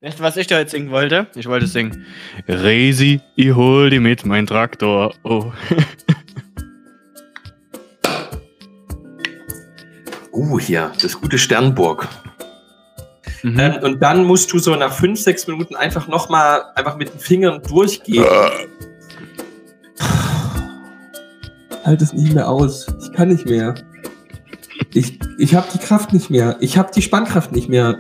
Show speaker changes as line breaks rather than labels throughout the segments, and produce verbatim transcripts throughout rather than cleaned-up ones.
Weißt du, was ich da jetzt singen wollte? Ich wollte singen: Resi, ich hol die mit, mein Traktor. Oh.
Uh, hier, das gute Sternburg.
Mhm.
Ähm, und dann musst du so nach fünf, sechs Minuten einfach nochmal einfach mit den Fingern durchgehen. Halt es nicht mehr aus. Ich kann nicht mehr. Ich, ich habe die Kraft nicht mehr. Ich habe die Spannkraft nicht mehr.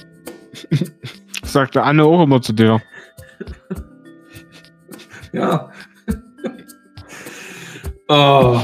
Sagte Anne auch immer zu dir.
Ja. Oh.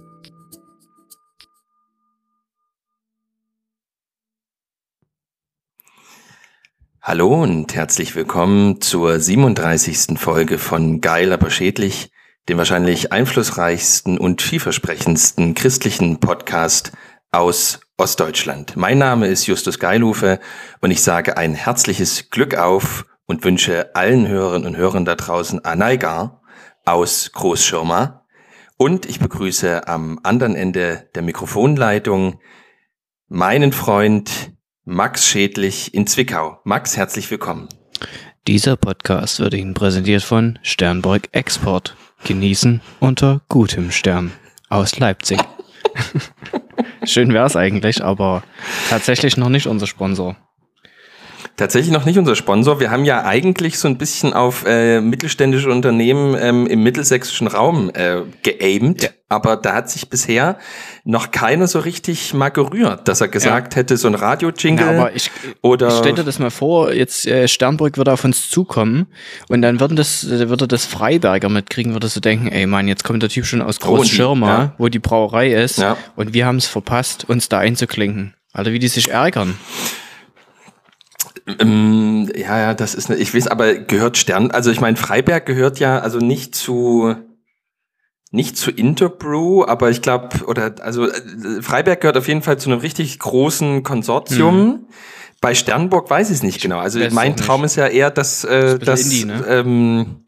Hallo und herzlich willkommen zur siebenunddreißigsten Folge von Geil, aber schädlich, dem wahrscheinlich einflussreichsten und vielversprechendsten christlichen Podcast aus Ostdeutschland. Mein Name ist Justus Geilhufe und ich sage ein herzliches Glück auf und wünsche allen Hörerinnen und Hörern da draußen Anaigar aus Großschirma. Und ich begrüße am anderen Ende der Mikrofonleitung meinen Freund Max Schädlich in Zwickau. Max, herzlich willkommen.
Dieser Podcast wird Ihnen präsentiert von Sternburg Export. Genießen unter gutem Stern aus Leipzig. Schön wäre es eigentlich, aber tatsächlich noch nicht unser Sponsor.
Tatsächlich noch nicht unser Sponsor. Wir haben ja eigentlich so ein bisschen auf äh, mittelständische Unternehmen ähm, im mittelsächsischen Raum äh, geaimt, ja. Aber da hat sich bisher noch keiner so richtig mal gerührt, dass er gesagt ja. hätte, so ein Radio-Jingle. Ja,
aber ich,
oder
ich stell dir das mal vor, jetzt äh, Sternburg würde auf uns zukommen und dann würden das, würde das Freiberger mitkriegen, würde so denken, ey Mann, jetzt kommt der Typ schon aus Großschirma, oh, ja. wo die Brauerei ist ja. und wir haben es verpasst, uns da einzuklinken. Alter, wie die sich ärgern.
Ähm, ja, ja, das ist, eine, ich weiß, aber gehört Stern, also ich meine, Freiberg gehört ja also nicht zu, nicht zu Interbrew, aber ich glaube, oder, also Freiberg gehört auf jeden Fall zu einem richtig großen Konsortium. Hm. Bei Sternburg weiß ich es nicht genau. Also mein Traum nicht. ist ja eher, dass, äh, das, Indie, ne? ähm,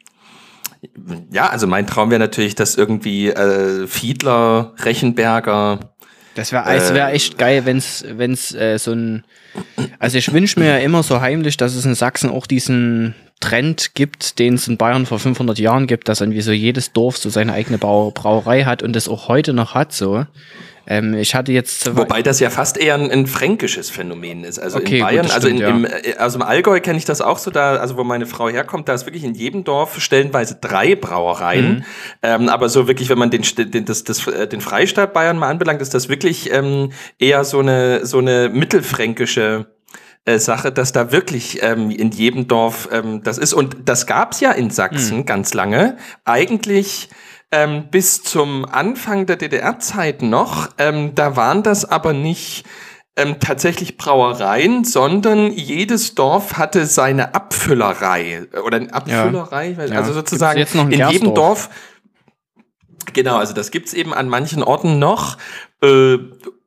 ja, also mein Traum wäre natürlich, dass irgendwie äh, Fiedler, Rechenberger.
Das wäre äh, wär echt geil, wenn's, wenn's äh, so ein. Also ich wünsche mir ja immer so heimlich, dass es in Sachsen auch diesen Trend gibt, den es in Bayern vor fünfhundert Jahren gibt, dass irgendwie so jedes Dorf so seine eigene Brau- Brauerei hat und das auch heute noch hat so. Ähm, ich hatte jetzt
Wobei das ja fast eher ein, ein fränkisches Phänomen ist. Also okay, in Bayern, gut, also,
stimmt,
in,
ja.
im, also im Allgäu kenne ich das auch so, da, also wo meine Frau herkommt, da ist wirklich in jedem Dorf stellenweise drei Brauereien. Mhm. Ähm, aber so wirklich, wenn man den, den, das, das, den Freistaat Bayern mal anbelangt, ist das wirklich ähm, eher so eine, so eine mittelfränkische äh, Sache, dass da wirklich ähm, in jedem Dorf ähm, das ist. Und das gab's ja in Sachsen mhm. ganz lange. Eigentlich Ähm, bis zum Anfang der D D R-Zeit noch, ähm, da waren das aber nicht ähm, tatsächlich Brauereien, sondern jedes Dorf hatte seine Abfüllerei oder eine Abfüllerei, ja. also sozusagen
jetzt noch ein
in
Gerstdorf?
jedem Dorf. Genau, also das gibt's eben an manchen Orten noch. Äh,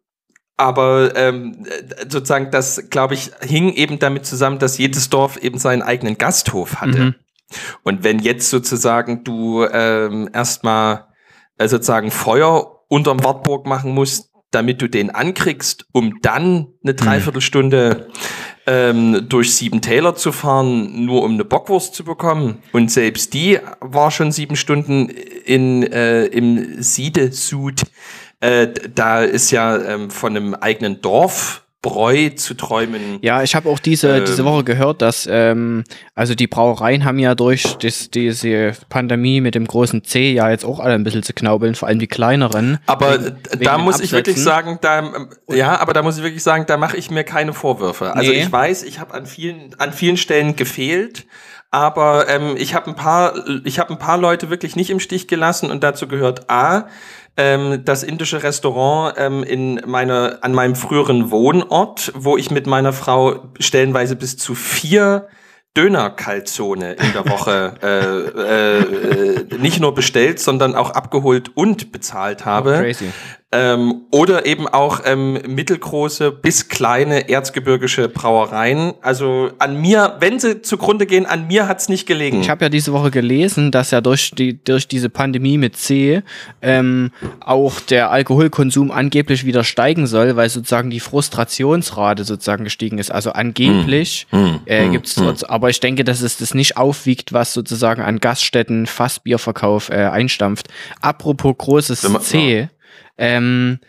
aber ähm, sozusagen das, glaube ich, hing eben damit zusammen, dass jedes Dorf eben seinen eigenen Gasthof hatte. Mhm. Und wenn jetzt sozusagen du ähm, erstmal äh, sozusagen Feuer unterm Wartburg machen musst, damit du den ankriegst, um dann eine Dreiviertelstunde ähm, durch sieben Täler zu fahren, nur um eine Bockwurst zu bekommen. Und selbst die war schon sieben Stunden in äh, im Siedesud. Äh, da ist ja ähm, von einem eigenen Dorf Bräu zu träumen.
Ja, ich habe auch diese, ähm, diese Woche gehört, dass ähm, also die Brauereien haben ja durch das, diese Pandemie mit dem großen C ja jetzt auch alle ein bisschen zu knaubeln, vor allem die kleineren.
Aber
wegen,
da
wegen
muss ich wirklich sagen, da ja, aber da muss ich wirklich sagen, da mache ich mir keine Vorwürfe. Also nee. ich weiß, ich habe an vielen an vielen Stellen gefehlt, aber ähm, ich habe ein paar ich habe ein paar Leute wirklich nicht im Stich gelassen und dazu gehört A, ähm, das indische Restaurant ähm, in meiner an meinem früheren Wohnort, wo ich mit meiner Frau stellenweise bis zu vier Döner-Kalzone in der Woche äh, äh, nicht nur bestellt, sondern auch abgeholt und bezahlt habe.
Oh, crazy.
Ähm, oder eben auch ähm, mittelgroße bis kleine erzgebirgische Brauereien. Also an mir, wenn sie zugrunde gehen, an mir hat's nicht gelegen.
Ich habe ja diese Woche gelesen, dass ja durch die durch diese Pandemie mit C ähm, auch der Alkoholkonsum angeblich wieder steigen soll, weil sozusagen die Frustrationsrate sozusagen gestiegen ist. Also angeblich
hm,
äh,
hm,
gibt's
hm.
trotz, aber ich denke, dass es das nicht aufwiegt, was sozusagen an Gaststätten Fassbierverkauf äh, einstampft. Apropos großes
Wenn man-
C, ähm,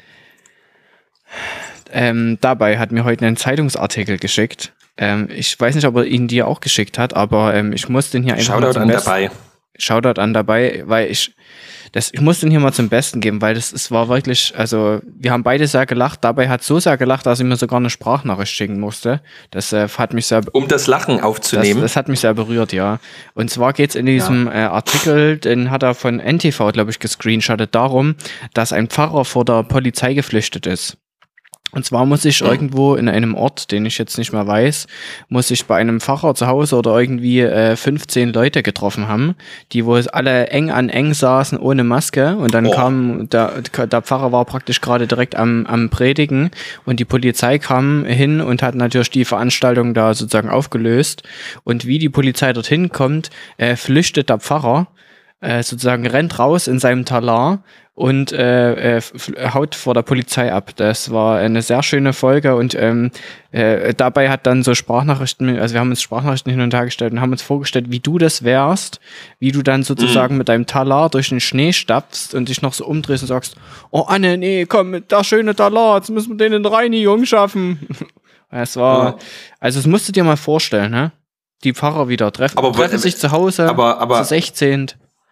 ähm, dabei hat mir heute einen Zeitungsartikel geschickt. Ähm, ich weiß nicht, ob er ihn dir auch geschickt hat, aber ähm, ich muss den hier einfach mal
Shoutout
zum
an
Besten,
dabei.
Shoutout an dabei, weil ich das, ich muss den hier mal zum Besten geben, weil das es war wirklich, also wir haben beide sehr gelacht. Dabei hat so sehr gelacht, dass ich mir sogar eine Sprachnachricht schicken musste. Das äh, hat mich sehr
Um das Lachen
das,
aufzunehmen.
das hat mich sehr berührt, ja. Und zwar geht's in diesem äh, Artikel, den hat er von N T V, glaube ich, gescreenshottet, darum, dass ein Pfarrer vor der Polizei geflüchtet ist. Und zwar muss ich irgendwo in einem Ort, den ich jetzt nicht mehr weiß, muss ich bei einem Pfarrer zu Hause oder irgendwie äh, fünfzehn Leute getroffen haben, die wohl alle eng an eng saßen ohne Maske. Und dann
Oh.
kam, der, der Pfarrer war praktisch gerade direkt am, am Predigen und die Polizei kam hin und hat natürlich die Veranstaltung da sozusagen aufgelöst. Und wie die Polizei dorthin kommt, äh, flüchtet der Pfarrer, äh, sozusagen rennt raus in seinem Talar und äh, äh, haut vor der Polizei ab. Das war eine sehr schöne Folge und ähm, äh, dabei hat dann so Sprachnachrichten, also wir haben uns Sprachnachrichten hin und her gestellt und haben uns vorgestellt, wie du das wärst, wie du dann sozusagen mhm. mit deinem Talar durch den Schnee stapfst und dich noch so umdrehst und sagst, oh Anne, nee, komm, mit der schöne Talar, jetzt müssen wir den in Reinigung schaffen. Es war, ja. Also das musst du dir mal vorstellen, ne? Die Pfarrer wieder treffen,
aber,
treffen sich zu Hause,
aber, aber,
zu sechzehn.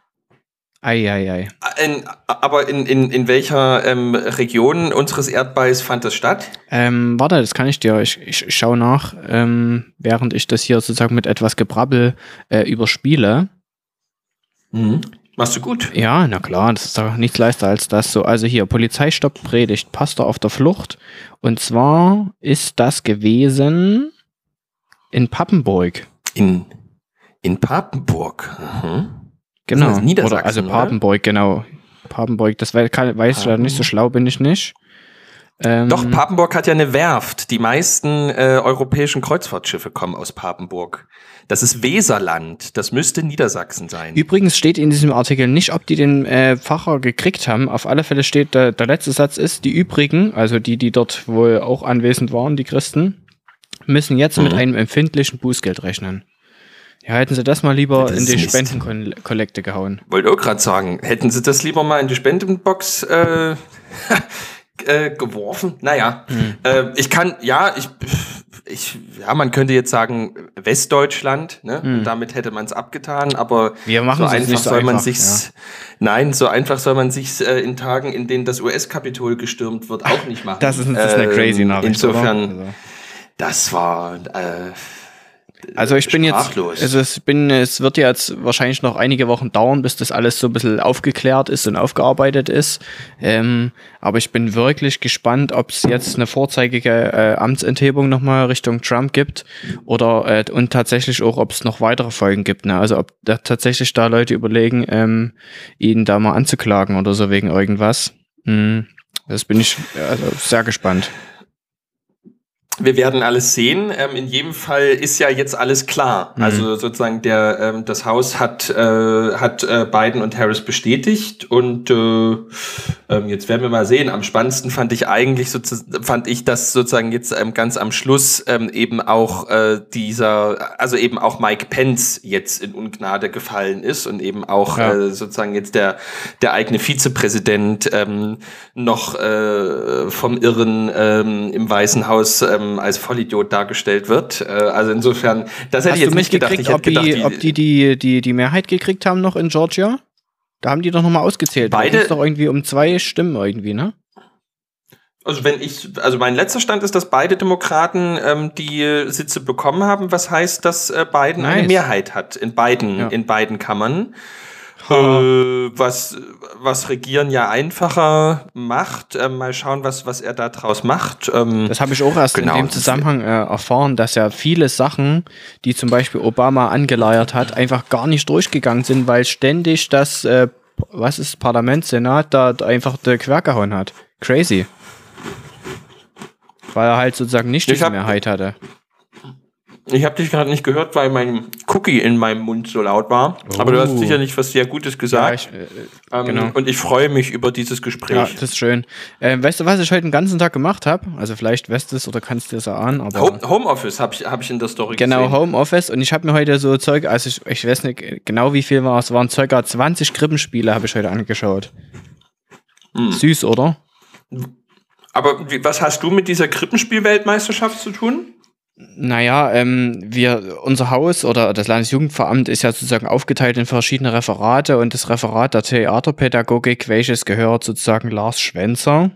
Ei, ei, ei.
In, aber in, in, in welcher ähm, Region unseres Erdballs fand das statt?
Ähm, warte, das kann ich dir, ich, ich, ich schaue nach, ähm, während ich das hier sozusagen mit etwas Gebrabbel äh, überspiele.
Mhm. Machst du gut.
Ja, na klar, das ist doch nichts leichter als das. So, also hier, Polizei stoppt Predigt, Pastor auf der Flucht. Und zwar ist das gewesen in Papenburg.
In, in Papenburg, mhm.
Genau,
das Niedersachsen,
oder also
oder?
Papenburg, genau. Papenburg, das weiß, kann, weiß ich leider nicht, so schlau bin ich nicht. Ähm,
Doch, Papenburg hat ja eine Werft. Die meisten äh, europäischen Kreuzfahrtschiffe kommen aus Papenburg. Das ist Weserland, das müsste Niedersachsen sein.
Übrigens steht in diesem Artikel nicht, ob die den äh, Pfarrer gekriegt haben. Auf alle Fälle steht, der, der letzte Satz ist, die übrigen, also die, die dort wohl auch anwesend waren, die Christen, müssen jetzt mhm. mit einem empfindlichen Bußgeld rechnen. Ja, hätten sie das mal lieber das in die Mist. Spendenkollekte gehauen.
Wollte auch gerade sagen, hätten sie das lieber mal in die Spendenbox äh, äh, geworfen? Naja, hm. äh, ich kann, ja, ich, ich, ja, man könnte jetzt sagen Westdeutschland, ne? Hm. Und damit hätte man es abgetan, aber
Wir machen
so
es
einfach
nicht so
soll man
einfach,
sich's,
ja.
nein, so einfach soll man sich's äh, in Tagen, in denen das U S-Kapitol gestürmt wird, auch nicht machen.
Das ist, das ist eine crazy Nachricht.
Insofern,
also.
das war äh,
Also ich bin jetzt, also es bin, es wird jetzt wahrscheinlich noch einige Wochen dauern, bis das alles so ein bisschen aufgeklärt ist und aufgearbeitet ist. Ähm, aber ich bin wirklich gespannt, ob es jetzt eine vorzeigige äh, Amtsenthebung nochmal Richtung Trump gibt oder äh, und tatsächlich auch, ob es noch weitere Folgen gibt. Ne? Also ob da tatsächlich da Leute überlegen, ähm, ihn da mal anzuklagen oder so wegen irgendwas. Mhm. Das bin ich also sehr gespannt.
Wir werden alles sehen. Ähm, in jedem Fall ist ja jetzt alles klar. Mhm. Also sozusagen der ähm, das Haus hat äh, hat äh, Biden und Harris bestätigt und äh, ähm, jetzt werden wir mal sehen. Am spannendsten fand ich eigentlich so fand ich, dass sozusagen jetzt ähm, ganz am Schluss ähm, eben auch äh, dieser also eben auch Mike Pence jetzt in Ungnade gefallen ist und eben auch ja. äh, sozusagen jetzt der der eigene Vizepräsident ähm, noch äh, vom Irren ähm, im Weißen Haus ähm, als Vollidiot dargestellt wird. Also insofern, das hätte
Hast
ich jetzt nicht gedacht.
Ich
hätte
gedacht,
die,
ob die die, die die Mehrheit gekriegt haben noch in Georgia? Da haben die doch nochmal ausgezählt.
Beide.
Da ist doch irgendwie um zwei Stimmen irgendwie, ne?
Also wenn ich, also mein letzter Stand ist, dass beide Demokraten ähm, die Sitze bekommen haben, was heißt, dass äh, Biden nice. eine Mehrheit hat in beiden, ja. in beiden Kammern. Äh, was, was Regieren ja einfacher macht. Äh, mal schauen, was, was er da draus macht. Ähm,
das habe ich auch erst genau. in dem Zusammenhang äh, erfahren, dass ja viele Sachen, die zum Beispiel Obama angeleiert hat, einfach gar nicht durchgegangen sind, weil ständig das, äh, was ist Parlament, Senat, da einfach der Quer gehauen hat. Crazy. Weil er halt sozusagen nicht diese Mehrheit hatte.
Ich habe dich gerade nicht gehört, weil mein Cookie in meinem Mund so laut war. Oh. Aber du hast sicherlich was sehr Gutes gesagt. Ja, ich, äh, ähm, genau. Und ich freue mich über dieses Gespräch. Ja,
das ist schön. Ähm, weißt du, was ich heute den ganzen Tag gemacht habe? Also vielleicht weißt du es oder kannst du es erahnen. Aber
Home, Homeoffice habe ich, hab ich in der Story
genau,
gesehen.
Genau, Homeoffice. Und ich habe mir heute so Zeug, also ich, ich weiß nicht genau wie viel war, es waren circa zwanzig Krippenspiele, habe ich heute angeschaut. Hm. Süß, oder?
Aber wie, was hast du mit dieser Krippenspiel-Weltmeisterschaft zu tun?
Naja, ähm, wir, unser Haus oder das Landesjugendveramt ist ja sozusagen aufgeteilt in verschiedene Referate und das Referat der Theaterpädagogik, welches gehört sozusagen Lars Schwenzer,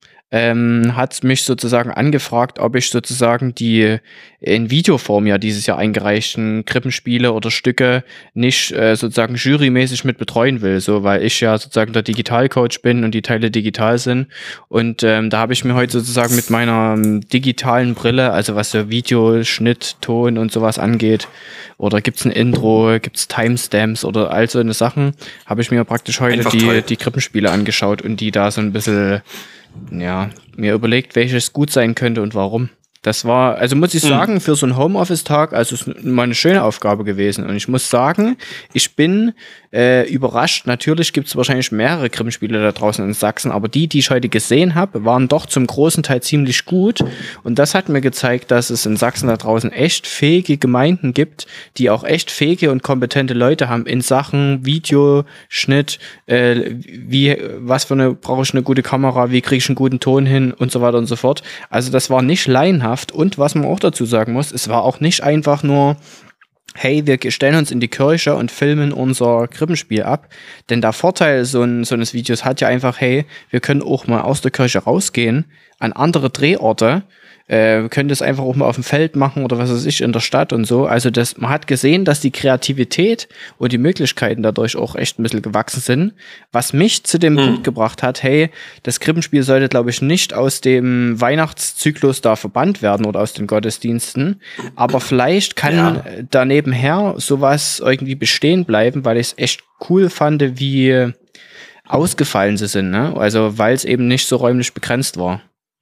ähm, hat mich sozusagen angefragt, ob ich sozusagen die in Videoform ja dieses Jahr eingereichten Krippenspiele oder Stücke nicht äh, sozusagen jurymäßig mit betreuen will, so, weil ich ja sozusagen der Digitalcoach bin und die Teile digital sind und ähm, da habe ich mir heute sozusagen mit meiner ähm, digitalen Brille, also was so Video, Schnitt, Ton und sowas angeht, oder gibt's ein Intro, gibt's Timestamps oder all so eine Sachen, habe ich mir praktisch heute die, die Krippenspiele angeschaut und die da so ein bisschen ja, mir überlegt, welches gut sein könnte und warum. Das war, also muss ich sagen, für so einen Homeoffice-Tag, also es ist mal eine schöne Aufgabe gewesen. Und ich muss sagen, ich bin äh, überrascht. Natürlich gibt es wahrscheinlich mehrere Krippenspiele da draußen in Sachsen, aber die, die ich heute gesehen habe, waren doch zum großen Teil ziemlich gut. Und das hat mir gezeigt, dass es in Sachsen da draußen echt fähige Gemeinden gibt, die auch echt fähige und kompetente Leute haben in Sachen Videoschnitt, äh, wie, was für eine, brauche ich eine gute Kamera, wie kriege ich einen guten Ton hin und so weiter und so fort. Also das war nicht laienhaft. Und was man auch dazu sagen muss, es war auch nicht einfach nur, hey, wir stellen uns in die Kirche und filmen unser Krippenspiel ab. Denn der Vorteil so, ein, so eines Videos hat ja einfach, hey, wir können auch mal aus der Kirche rausgehen, an andere Drehorte, äh, wir können das einfach auch mal auf dem Feld machen oder was weiß ich, in der Stadt und so. Also das, man hat gesehen, dass die Kreativität und die Möglichkeiten dadurch auch echt ein bisschen gewachsen sind, was mich zu dem mhm. Punkt gebracht hat, hey, das Krippenspiel sollte, glaube ich, nicht aus dem Weihnachtszyklus da verbannt werden oder aus den Gottesdiensten, aber vielleicht kann ja. da nebenher sowas irgendwie bestehen bleiben, weil ich es echt cool fand, wie ausgefallen sie sind, ne? Also weil es eben nicht so räumlich begrenzt war.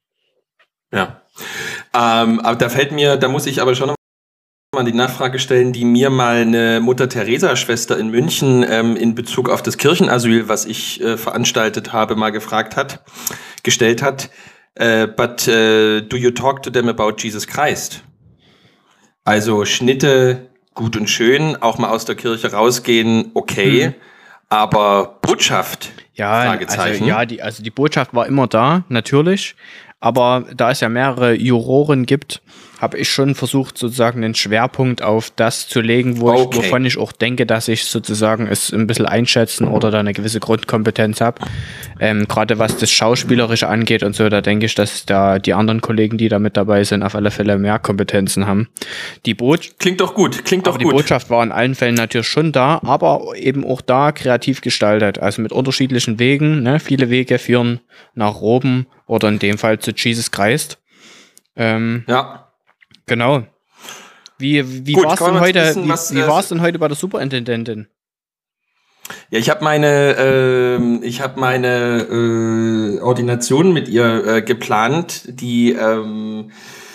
Ja. Ähm, aber da fällt mir, da muss ich aber schon mal die Nachfrage stellen, die mir mal eine Mutter-Teresa-Schwester in München ähm, in Bezug auf das Kirchenasyl, was ich äh, veranstaltet habe, mal gefragt hat, gestellt hat. Äh, but uh, do you talk to them about Jesus Christ? Also Schnitte, gut und schön, auch mal aus der Kirche rausgehen, okay, mhm. aber Botschaft?
Ja, also, ja die, also die Botschaft war immer da, natürlich. Aber da es ja mehrere Juroren gibt, habe ich schon versucht, sozusagen einen Schwerpunkt auf das zu legen, wo okay. ich, wovon ich auch denke, dass ich sozusagen es ein bisschen einschätzen oder da eine gewisse Grundkompetenz habe. Ähm, gerade was das Schauspielerische angeht und so, da denke ich, dass da die anderen Kollegen, die da mit dabei sind, auf alle Fälle mehr Kompetenzen haben. Die Boot
klingt doch gut, klingt doch
aber
gut.
Die Botschaft war in allen Fällen natürlich schon da, aber eben auch da kreativ gestaltet, also mit unterschiedlichen Wegen. Ne? Viele Wege führen nach Rom oder in dem Fall zu Jesus Christ. Ähm,
ja.
Genau. Wie, wie war es denn heute, wissen, wie, was, wie äh, war's denn heute bei der Superintendentin?
Ja, ich habe meine, äh, ich habe meine äh, Ordination mit ihr äh, geplant, die ähm,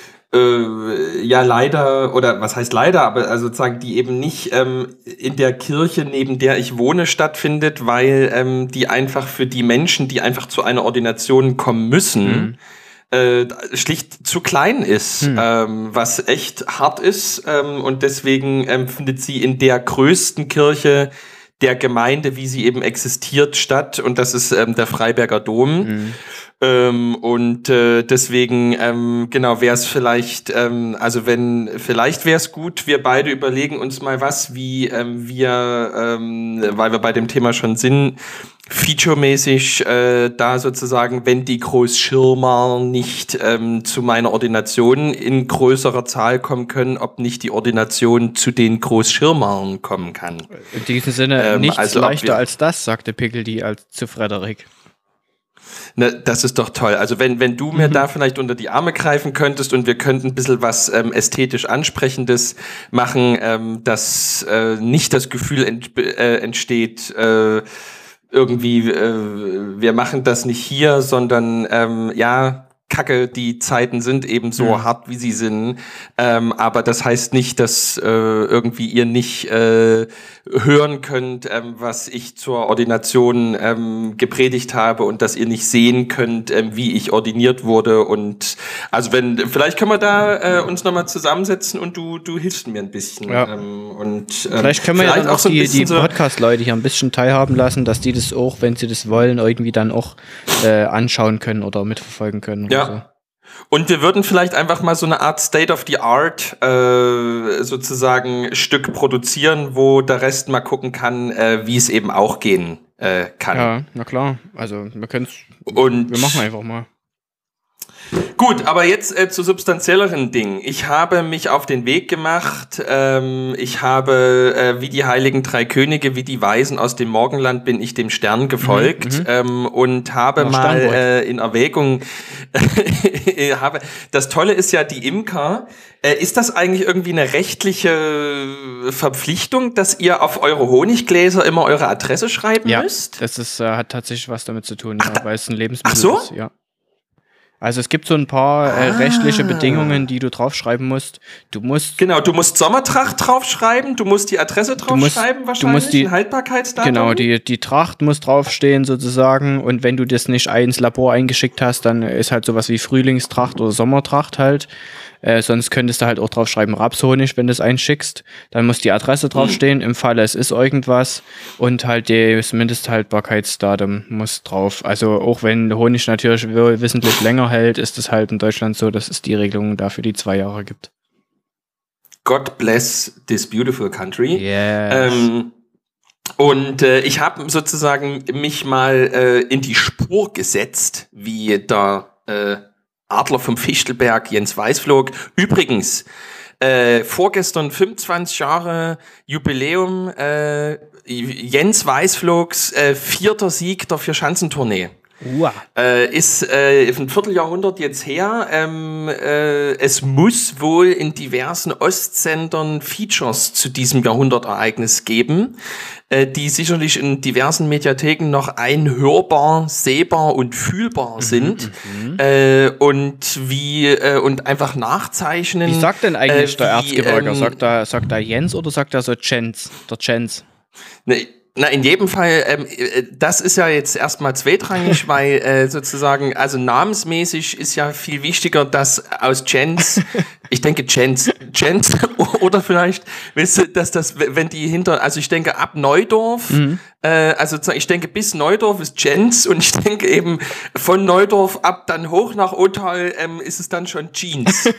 äh, ja leider, oder was heißt leider, aber also sozusagen die eben nicht ähm, in der Kirche, neben der ich wohne, stattfindet, weil ähm, die einfach für die Menschen, die einfach zu einer Ordination kommen müssen, mhm. Äh, schlicht zu klein ist, hm. ähm, was echt hart ist ähm, und deswegen ähm, findet sie in der größten Kirche der Gemeinde, wie sie eben existiert, statt und das ist ähm, der Freiberger Dom. Hm. Ähm, und äh, deswegen, ähm, genau, wäre es vielleicht, ähm, also wenn, vielleicht wäre es gut, wir beide überlegen uns mal was, wie ähm, wir, ähm, weil wir bei dem Thema schon sind, featuremäßig äh, da sozusagen, wenn die Großschirmer nicht ähm, zu meiner Ordination in größerer Zahl kommen können, ob nicht die Ordination zu den Großschirmern kommen kann.
In diesem Sinne ähm, nichts also leichter als das, sagte Pickledy als zu Frederik.
Ne, das ist doch toll. Also wenn, wenn du mir mhm. da vielleicht unter die Arme greifen könntest und wir könnten ein bisschen was ähm, ästhetisch Ansprechendes machen, ähm, dass äh, nicht das Gefühl ent, äh, entsteht, äh, irgendwie, äh, wir machen das nicht hier, sondern ähm, ja, Kacke, die Zeiten sind eben so mhm. hart, wie sie sind. Ähm, aber das heißt nicht, dass äh, irgendwie ihr nicht äh, hören könnt, ähm, was ich zur Ordination ähm, gepredigt habe und dass ihr nicht sehen könnt, ähm, wie ich ordiniert wurde. Und also wenn, vielleicht können wir da äh, uns nochmal zusammensetzen und du du hilfst mir ein bisschen.
Ja.
Ähm, und ähm,
vielleicht können wir ja dann auch
so
die, die
so
Podcast-Leute hier ein bisschen teilhaben lassen, dass die das auch, wenn sie das wollen, irgendwie dann auch äh, anschauen können oder mitverfolgen können.
Ja.
So.
Und wir würden vielleicht einfach mal so eine Art State of the Art äh, sozusagen Stück produzieren, wo der Rest mal gucken kann, äh, wie es eben auch gehen äh, kann.
Ja, na klar. Also wir können es.
Und
wir machen einfach mal.
Gut, aber jetzt äh, zu substanzielleren Dingen. Ich habe mich auf den Weg gemacht. Ähm, ich habe, äh, wie die heiligen drei Könige, wie die Weisen aus dem Morgenland, bin ich dem Stern gefolgt mhm, ähm, und habe
Nach
mal äh, in Erwägung, habe. Das Tolle ist ja, die Imker. Äh, ist das eigentlich irgendwie eine rechtliche Verpflichtung, dass ihr auf eure Honiggläser immer eure Adresse schreiben
ja,
müsst?
Das ist, äh, hat tatsächlich was damit zu tun,
Ach,
ja, weil es ein Lebensmittel
ach so?
ist. Ja. Also es gibt so ein paar äh, rechtliche ah. Bedingungen, die du draufschreiben musst. Du musst
genau, du musst Sommertracht draufschreiben, du musst die Adresse draufschreiben wahrscheinlich,
du musst die,
ein Haltbarkeitsdatum.
Genau, die, die Tracht muss draufstehen sozusagen und wenn du das nicht ins Labor eingeschickt hast, dann ist halt sowas wie Frühlingstracht oder Sommertracht halt. Äh, sonst könntest du halt auch draufschreiben Rapshonig, wenn du es einschickst. Dann muss die Adresse draufstehen, mhm. im Falle es ist irgendwas und halt das Mindesthaltbarkeitsdatum muss drauf. Also auch wenn Honig natürlich wissentlich länger hält, ist es halt in Deutschland so, dass es die Regelung dafür die zwei Jahre gibt.
God bless this beautiful country.
Yes.
Ähm, und äh, ich habe sozusagen mich mal äh, in die Spur gesetzt, wie der äh, Adler vom Fichtelberg, Jens Weißflog. Übrigens, äh, vorgestern fünfundzwanzig Jahre Jubiläum, äh, Jens Weißflogs äh, vierter Sieg der Vierschanzentournee.
Wow.
Äh, ist äh, ein Vierteljahrhundert jetzt her. Ähm, äh, es muss wohl in diversen Ostsendern Features zu diesem Jahrhundertereignis geben, äh, die sicherlich in diversen Mediatheken noch einhörbar, sehbar und fühlbar mhm, sind. Mhm. Äh, und wie äh, und einfach nachzeichnen.
Wie sagt denn eigentlich
äh,
der
wie,
Erzgebirger?
Ähm,
sagt er sagt er Jens oder sagt er so Jens? Der Jens?
Ne, Na, in jedem Fall, ähm, das ist ja jetzt erstmal zweitrangig, weil äh, sozusagen, also namensmäßig ist ja viel wichtiger, dass aus Jens, ich denke Jens, Jens oder vielleicht, weißt du, dass das, wenn die hinter, also ich denke ab Neudorf, mhm. äh, also ich denke bis Neudorf ist Jens und ich denke eben von Neudorf ab dann hoch nach Othal ähm, ist es dann schon Jeans.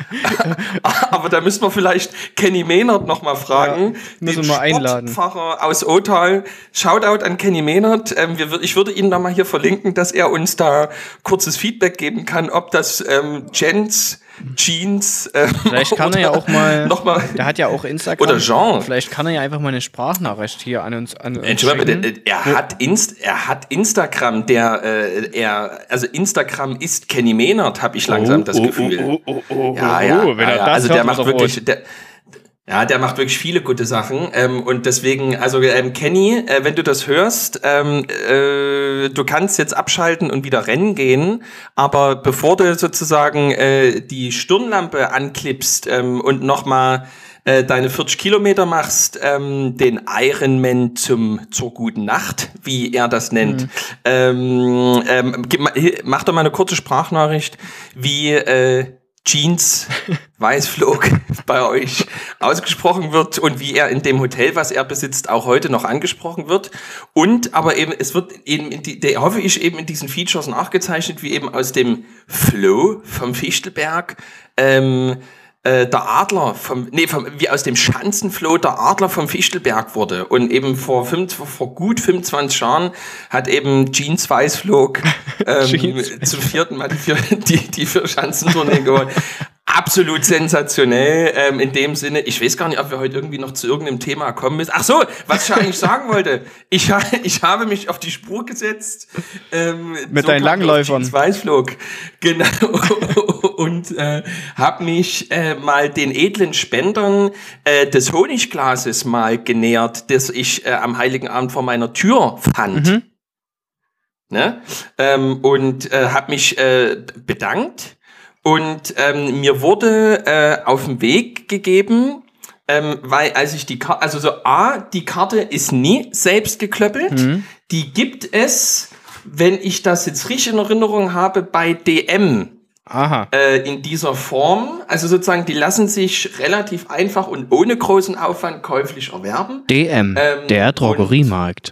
Aber da müssen wir vielleicht Kenny Maynard nochmal fragen,
ja, den
Sportpfarrer aus Othal. Shoutout an Kenny Maynard. Ähm, wir, ich würde ihn da mal hier verlinken, dass er uns da kurzes Feedback geben kann, ob das ähm, Jens, Jeans ähm,
vielleicht kann er ja auch mal,
noch mal
der hat ja auch Instagram.
Oder Jean.
Vielleicht kann er ja einfach mal eine Sprachnachricht hier an uns an uns
Entschuldigung, bitte, er hat Inst, er hat Instagram, der äh, er also Instagram ist Kenny Maynard, habe ich langsam oh, das
oh,
Gefühl.
Oh, oh, oh, oh,
ja, ja,
oh, wenn er
ja,
das
also
hört,
der macht wirklich
rot.
der, Ja, der macht wirklich viele gute Sachen ähm, und deswegen, also ähm, Kenny, äh, wenn du das hörst, ähm, äh, du kannst jetzt abschalten und wieder rennen gehen, aber bevor du sozusagen äh, die Stirnlampe anklippst ähm, und nochmal äh, deine vierzig Kilometer machst, ähm, den Ironman zum zur guten Nacht, wie er das nennt, mhm. ähm, ähm, gib, mach doch mal eine kurze Sprachnachricht, wie äh, Jeans Weißflog bei euch ausgesprochen wird und wie er in dem Hotel, was er besitzt, auch heute noch angesprochen wird. Und aber eben, es wird eben, in die, der, hoffe ich, eben in diesen Features nachgezeichnet, wie eben aus dem Flow vom Fichtelberg ähm, äh, der Adler vom, nee, vom, wie aus dem Schanzenfloh der Adler vom Fichtelberg wurde. Und eben vor, fünf, vor gut fünfundzwanzig Jahren hat eben Jeans Weißflog ähm, zum vierten Mal die, die, die Vierschanzentournee gewonnen. Absolut sensationell, ähm, in dem Sinne, ich weiß gar nicht, ob wir heute irgendwie noch zu irgendeinem Thema kommen müssen. Ach so, was ich eigentlich sagen wollte, ich, ha ich habe mich auf die Spur gesetzt. Ähm,
Mit so deinen Langläufern.
Weißflug. Genau. Und äh, habe mich äh, mal den edlen Spendern äh, des Honigglases mal genähert, das ich äh, am Heiligen Abend vor meiner Tür fand. Mhm. Ne? Ähm, und äh, habe mich äh, bedankt. Und ähm, mir wurde äh, auf den Weg gegeben, ähm, weil als ich die Karte, also so A, die Karte ist nie selbst geklöppelt, mhm. die gibt es, wenn ich das jetzt richtig in Erinnerung habe, bei D M.
Aha.
Äh, in dieser Form, also sozusagen, die lassen sich relativ einfach und ohne großen Aufwand käuflich erwerben.
D M, ähm, der Drogeriemarkt.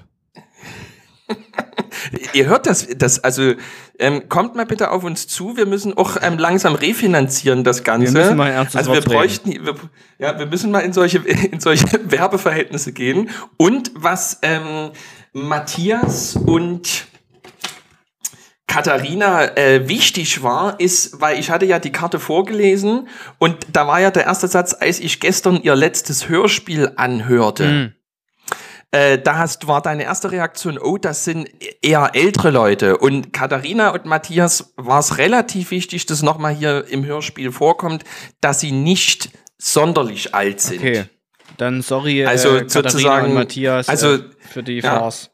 Ihr hört das, das also ähm, kommt mal bitte auf uns zu. Wir müssen auch ähm, langsam refinanzieren das Ganze.
Wir müssen mal ernstes
also wir bräuchten, wir, ja, wir müssen mal in solche in solche Werbeverhältnisse gehen. Und was ähm, Matthias und Katharina äh, wichtig war, ist, weil ich hatte ja die Karte vorgelesen und da war ja der erste Satz, als ich gestern ihr letztes Hörspiel anhörte. Mhm. Äh, da hast, war deine erste Reaktion, oh, das sind eher ältere Leute. Und Katharina und Matthias war es relativ wichtig, dass nochmal hier im Hörspiel vorkommt, dass sie nicht sonderlich alt sind.
Okay, dann sorry,
also
äh, Katharina
sozusagen,
und Matthias
also,
äh, für die
ja.
Farce.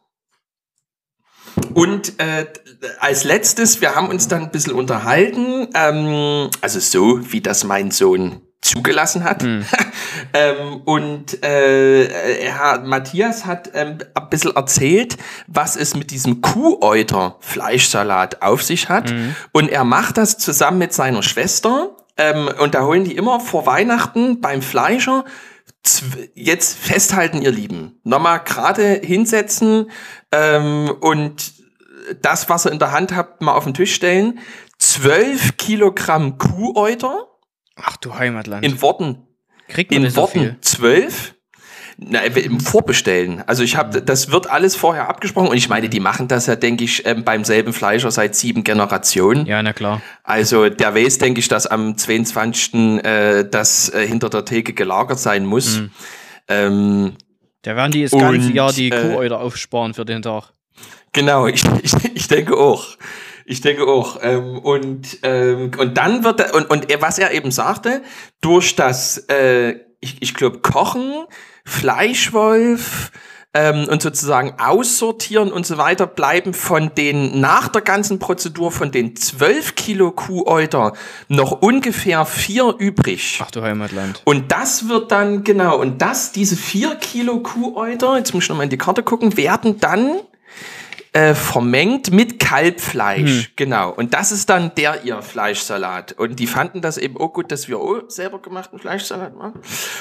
Und äh, als letztes, wir haben uns dann ein bisschen unterhalten, ähm, also so, wie das mein Sohn zugelassen hat. Mhm. ähm, und äh, Herr Matthias hat ähm, ein bisschen erzählt, was es mit diesem Kuhäuter-Fleischsalat auf sich hat. Mhm. Und er macht das zusammen mit seiner Schwester. Ähm, und da holen die immer vor Weihnachten beim Fleischer. Jetzt festhalten, ihr Lieben. Nochmal gerade hinsetzen ähm, und das, was ihr in der Hand habt, mal auf den Tisch stellen. Zwölf Kilogramm Kuhäuter.
Ach du Heimatland.
In Worten.
Kriegt man
in
so
Worten
viel?
zwölf. Na, im Vorbestellen. Also ich habe, das wird alles vorher abgesprochen und ich meine, die machen das ja, denke ich, ähm, beim selben Fleischer seit sieben Generationen.
Ja, na klar.
Also der weiß, denke ich, dass am zweiundzwanzigsten Äh, das äh, hinter der Theke gelagert sein muss. Mhm. Ähm,
da werden die das ganze und, Jahr die äh, Kuhäuter aufsparen für den Tag.
Genau, ich, ich, ich denke auch. Ich denke auch. Ähm, und, ähm, und dann wird er, und, und er, was er eben sagte, durch das, äh, ich, ich glaube, Kochen, Fleischwolf ähm, und sozusagen aussortieren und so weiter, bleiben von den, nach der ganzen Prozedur, von den zwölf Kilo Kuhäuter noch ungefähr vier übrig.
Ach du Heimatland.
Und das wird dann, genau, und das, diese vier Kilo Kuhäuter, jetzt muss ich nochmal in die Karte gucken, werden dann Äh, vermengt mit Kalbfleisch, hm. genau. Und das ist dann der ihr Fleischsalat. Und die fanden das eben auch gut, dass wir auch selber gemachten Fleischsalat machen.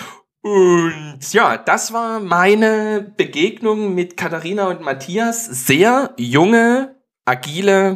Und ja, das war meine Begegnung mit Katharina und Matthias. Sehr junge, agile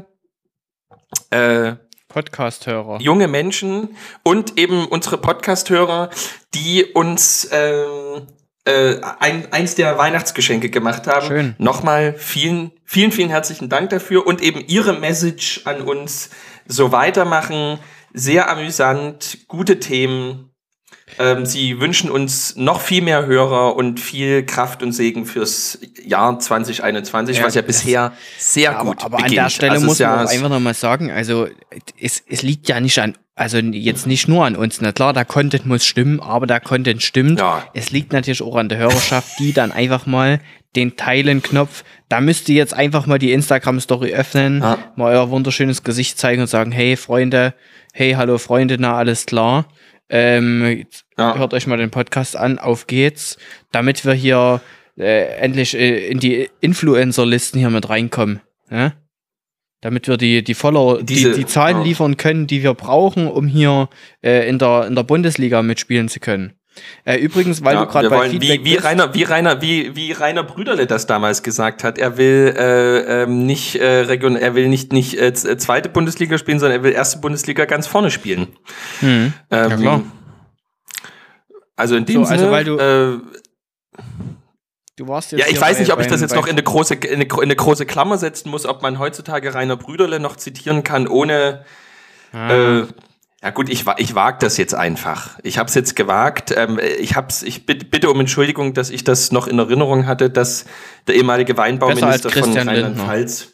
äh,
Podcast-Hörer.
Junge Menschen und eben unsere Podcast-Hörer, die uns ähm, Äh, ein, eins der Weihnachtsgeschenke gemacht haben.
Schön.
Nochmal vielen, vielen, vielen herzlichen Dank dafür und eben Ihre Message an uns so weitermachen. Sehr amüsant, gute Themen. Ähm, Sie wünschen uns noch viel mehr Hörer und viel Kraft und Segen fürs Jahr zwanzig einundzwanzig, ja, was ja bisher sehr
aber,
gut
aber
beginnt.
An der Stelle
also
muss man
ja
auch einfach nochmal sagen, also es, es liegt ja nicht an, also jetzt nicht nur an uns, na klar, der Content muss stimmen, aber der Content stimmt.
Ja.
Es liegt natürlich auch an der Hörerschaft, die dann einfach mal den Teilen-Knopf, da müsst ihr jetzt einfach mal die Instagram-Story öffnen, ja. mal euer wunderschönes Gesicht zeigen und sagen, hey Freunde, hey, hallo Freunde, na alles klar. Ähm, ja. Hört euch mal den Podcast an, auf geht's, damit wir hier äh, endlich äh, in die Influencer-Listen hier mit reinkommen. Ja? Damit wir die, die Follower, Diese, die, die Zahlen ja. liefern können, die wir brauchen, um hier äh, in, der, in der Bundesliga mitspielen zu können. Äh, übrigens, weil
ja,
du gerade bei
wollen,
Feedback
wie, wie Rainer, wie Rainer, wie, wie Rainer Brüderle das damals gesagt hat, er will äh, ähm, nicht äh, Region, er will nicht nicht äh, zweite Bundesliga spielen, sondern er will erste Bundesliga ganz vorne spielen.
Hm. Ähm, ja klar.
Also in dem
so,
Sinne.
Also weil du,
äh,
du warst jetzt
ja, ich weiß bei, nicht, ob ich das jetzt noch in eine große in eine, in eine große Klammer setzen muss, ob man heutzutage Rainer Brüderle noch zitieren kann, ohne. Ah. Äh, Ja gut, ich, ich wage das jetzt einfach. Ich habe es jetzt gewagt. Ähm, ich hab's, ich bitte, bitte um Entschuldigung, dass ich das noch in Erinnerung hatte, dass der ehemalige Weinbauminister von Rheinland-Pfalz.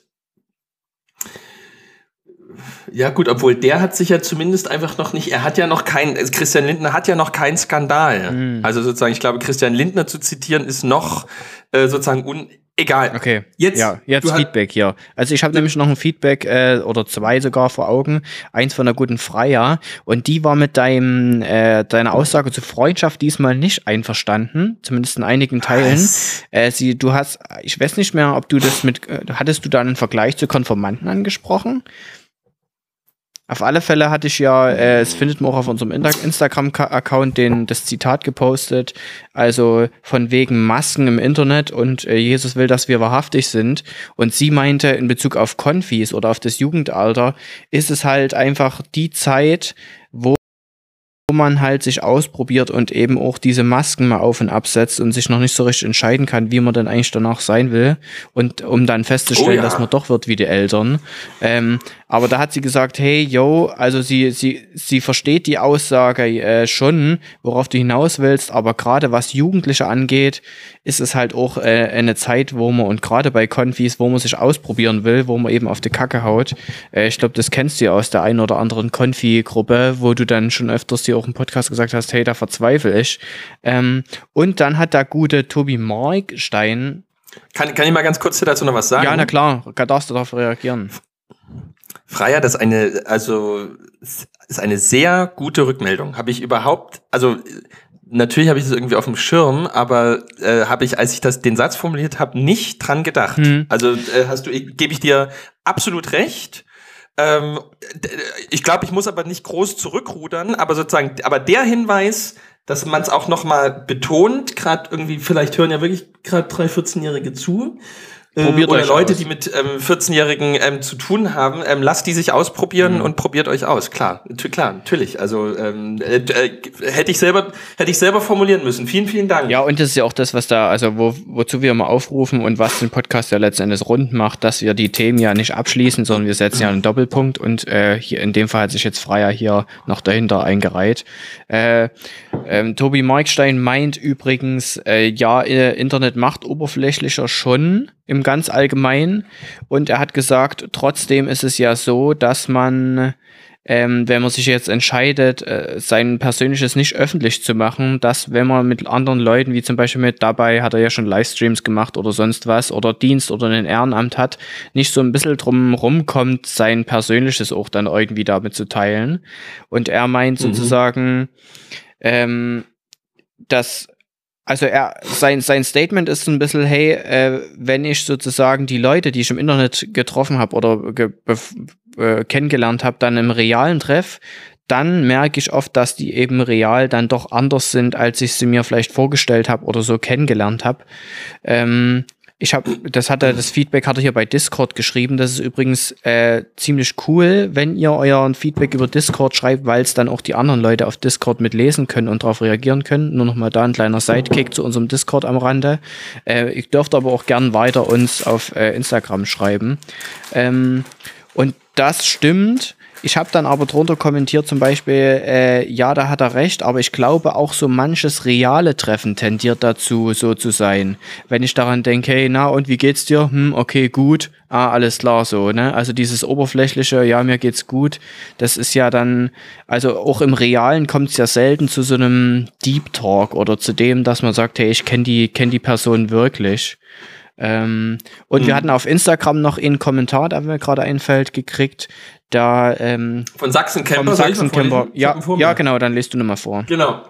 Ja gut, obwohl der hat sich ja zumindest einfach noch nicht, er hat ja noch kein, Christian Lindner hat ja noch keinen Skandal. Mhm. Also sozusagen, ich glaube, Christian Lindner zu zitieren ist noch äh, sozusagen un Egal.
Okay. Jetzt, ja, jetzt Feedback hier. Also ich habe nämlich noch ein Feedback äh, oder zwei sogar vor Augen. Eins von der guten Freya. Und die war mit deinem äh, deiner Aussage zur Freundschaft diesmal nicht einverstanden. Zumindest in einigen Teilen. Äh, sie, du hast, ich weiß nicht mehr, ob du das mit, äh, hattest du da einen Vergleich zu Konformanten angesprochen? Auf alle Fälle hatte ich ja, äh, es findet man auch auf unserem Instagram-Account den, das Zitat gepostet, also von wegen Masken im Internet und äh, Jesus will, dass wir wahrhaftig sind. Und sie meinte, in Bezug auf Konfis oder auf das Jugendalter, ist es halt einfach die Zeit, wo man halt sich ausprobiert und eben auch diese Masken mal auf und absetzt und sich noch nicht so richtig entscheiden kann, wie man dann eigentlich danach sein will und um dann festzustellen, oh ja. dass man doch wird wie die Eltern. Ähm, aber da hat sie gesagt, hey, yo, also sie sie sie versteht die Aussage äh, schon, worauf du hinaus willst, aber gerade was Jugendliche angeht, ist es halt auch äh, eine Zeit, wo man, und gerade bei Konfis, wo man sich ausprobieren will, wo man eben auf die Kacke haut. Äh, ich glaube, das kennst du ja aus der einen oder anderen Konfi-Gruppe, wo du dann schon öfters dir auch im Podcast gesagt hast, hey, da verzweifle ich. Ähm, und dann hat der gute Tobi Markstein...
Kann, kann ich mal ganz kurz dazu noch was sagen?
Ja, na klar, darfst du darauf reagieren.
Freya, das ist eine, also, ist eine sehr gute Rückmeldung. Habe ich überhaupt, also, natürlich habe ich das irgendwie auf dem Schirm, aber äh, habe ich, als ich das den Satz formuliert habe, nicht dran gedacht. Hm. Also, äh, hast du, gebe ich dir absolut recht. Ähm, ich glaube, ich muss aber nicht groß zurückrudern, aber sozusagen, aber der Hinweis, dass man es auch noch mal betont, gerade irgendwie, vielleicht hören ja wirklich gerade drei vierzehnjährige zu, Probiert oder Leute, aus. die mit ähm, vierzehnjährigen ähm, zu tun haben, ähm, lasst die sich ausprobieren mhm. und probiert euch aus. Klar, klar, natürlich. Also ähm, äh, äh, hätte ich selber hätte ich selber formulieren müssen. Vielen, vielen Dank.
Ja, und das ist ja auch das, was da, also wo, wozu wir immer aufrufen und was den Podcast ja letzten Endes rund macht, dass wir die Themen ja nicht abschließen, sondern wir setzen ja einen Doppelpunkt und äh, hier in dem Fall hat sich jetzt Freya hier noch dahinter eingereiht. Äh, ähm, Tobi Markstein meint übrigens, äh, ja, Internet macht oberflächlicher schon im ganz Allgemeinen, und er hat gesagt, trotzdem ist es ja so, dass man, ähm, wenn man sich jetzt entscheidet, äh, sein Persönliches nicht öffentlich zu machen, dass wenn man mit anderen Leuten, wie zum Beispiel mit dabei, hat er ja schon Livestreams gemacht oder sonst was, oder Dienst oder ein Ehrenamt hat, nicht so ein bisschen drum rumkommt, sein Persönliches auch dann irgendwie damit zu teilen. Und er meint mhm. sozusagen, ähm, dass Also er, sein, sein Statement ist ein bisschen, hey, äh, wenn ich sozusagen die Leute, die ich im Internet getroffen habe oder ge äh, kennengelernt habe, dann im realen Treff, dann merke ich oft, dass die eben real dann doch anders sind, als ich sie mir vielleicht vorgestellt habe oder so kennengelernt habe. Ähm, Ich habe, das hat er, das Feedback hat er hier bei Discord geschrieben. Das ist übrigens äh, ziemlich cool, wenn ihr euren Feedback über Discord schreibt, weil es dann auch die anderen Leute auf Discord mitlesen können und darauf reagieren können. Nur noch mal da ein kleiner Sidekick zu unserem Discord am Rande. Äh, ihr dürft aber auch gern weiter uns auf äh, Instagram schreiben. Ähm, und das stimmt. Ich habe dann aber drunter kommentiert zum Beispiel, äh, ja, da hat er recht, aber ich glaube auch so manches reale Treffen tendiert dazu, so zu sein. Wenn ich daran denke, hey, na und wie geht's dir? Hm, okay, gut. Ah, alles klar so, ne? Also dieses oberflächliche, ja, mir geht's gut, das ist ja dann, also auch im Realen kommt es ja selten zu so einem Deep Talk oder zu dem, dass man sagt, hey, ich kenne die, kenn die Person wirklich. Ähm, und mhm. wir hatten auf Instagram noch einen Kommentar, der mir gerade einfällt, gekriegt, da ähm,
von Sachsen-Camper.
Sachsen-Camper. Ja, ja, genau, dann lest du nochmal vor.
Genau.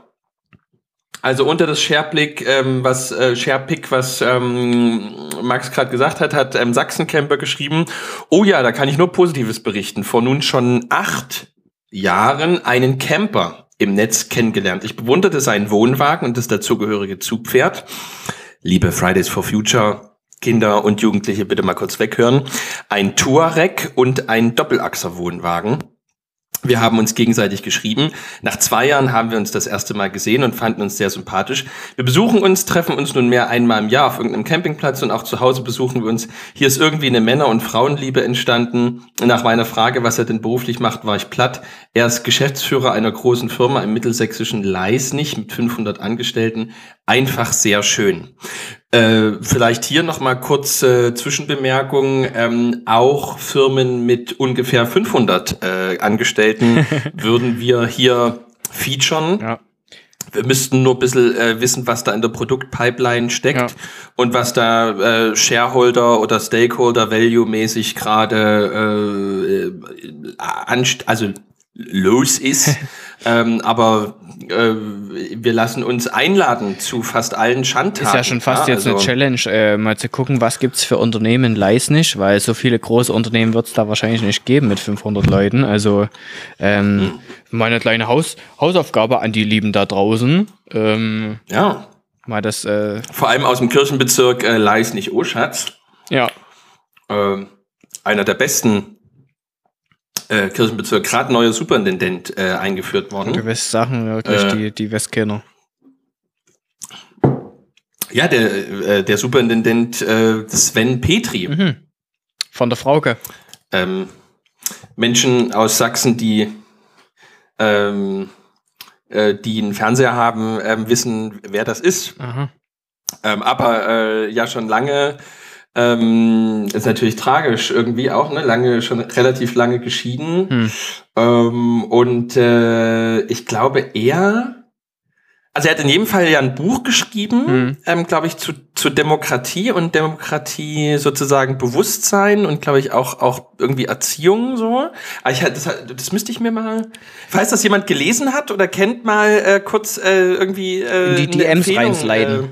Also unter das Sharepick, ähm, was äh, Sharepick, was ähm, Max gerade gesagt hat, hat ähm, Sachsen-Camper geschrieben, oh ja, da kann ich nur Positives berichten. Vor nun schon acht Jahren einen Camper im Netz kennengelernt. Ich bewunderte seinen Wohnwagen und das dazugehörige Zugpferd. Liebe Fridays for Future Kinder und Jugendliche, bitte mal kurz weghören. Ein Touareg und ein Doppelachser-Wohnwagen. Wir haben uns gegenseitig geschrieben. Nach zwei Jahren haben wir uns das erste Mal gesehen und fanden uns sehr sympathisch. Wir besuchen uns, treffen uns nunmehr einmal im Jahr auf irgendeinem Campingplatz und auch zu Hause besuchen wir uns. Hier ist irgendwie eine Männer- und Frauenliebe entstanden. Nach meiner Frage, was er denn beruflich macht, war ich platt. Er ist Geschäftsführer einer großen Firma im mittelsächsischen Leisnig mit fünfhundert Angestellten. Einfach sehr schön. Äh, vielleicht hier noch mal kurz äh, Zwischenbemerkung. Ähm, auch Firmen mit ungefähr fünfhundert äh, Angestellten würden wir hier featuren. Ja. Wir müssten nur ein bisschen äh, wissen, was da in der Produktpipeline steckt ja. und was da äh, Shareholder oder Stakeholder Value-mäßig gerade äh, anst- also los ist. ähm, aber äh, wir lassen uns einladen zu fast allen Schandtaten.
Ist ja schon fast
ja,
jetzt
also
eine Challenge, äh, mal zu gucken, was gibt's für Unternehmen in Leisnig, weil so viele große Unternehmen wird's da wahrscheinlich nicht geben mit fünfhundert Leuten. Also ähm, hm. meine kleine Haus Hausaufgabe an die Lieben da draußen. Ähm,
ja.
Mal das. Äh,
Vor allem aus dem Kirchenbezirk äh, Leisnig-Oschatz.
Ja.
Äh, einer der besten Äh, Kirchenbezirk, gerade neuer Superintendent äh, eingeführt worden.
Gewisse Sachen, wirklich, äh, die, die Westkenner.
Ja, der, äh, der Superintendent äh, Sven Petri.
Mhm. Von der Frauke.
Ähm, Menschen aus Sachsen, die, ähm, äh, die einen Fernseher haben, ähm, wissen, wer das ist.
Aha.
Ähm, aber äh, ja schon lange Ähm, ist natürlich tragisch irgendwie auch, ne? Lange, schon relativ lange geschieden. Hm. Ähm, und äh, ich glaube, er, also er hat in jedem Fall ja ein Buch geschrieben, hm. ähm, glaube ich, zu, zu Demokratie und Demokratie sozusagen Bewusstsein und glaube ich auch, auch irgendwie Erziehung so. Aber ich, das, das müsste ich mir mal, falls das jemand gelesen hat oder kennt, mal äh, kurz äh, irgendwie äh,
in die D Ms reinsliden. Äh,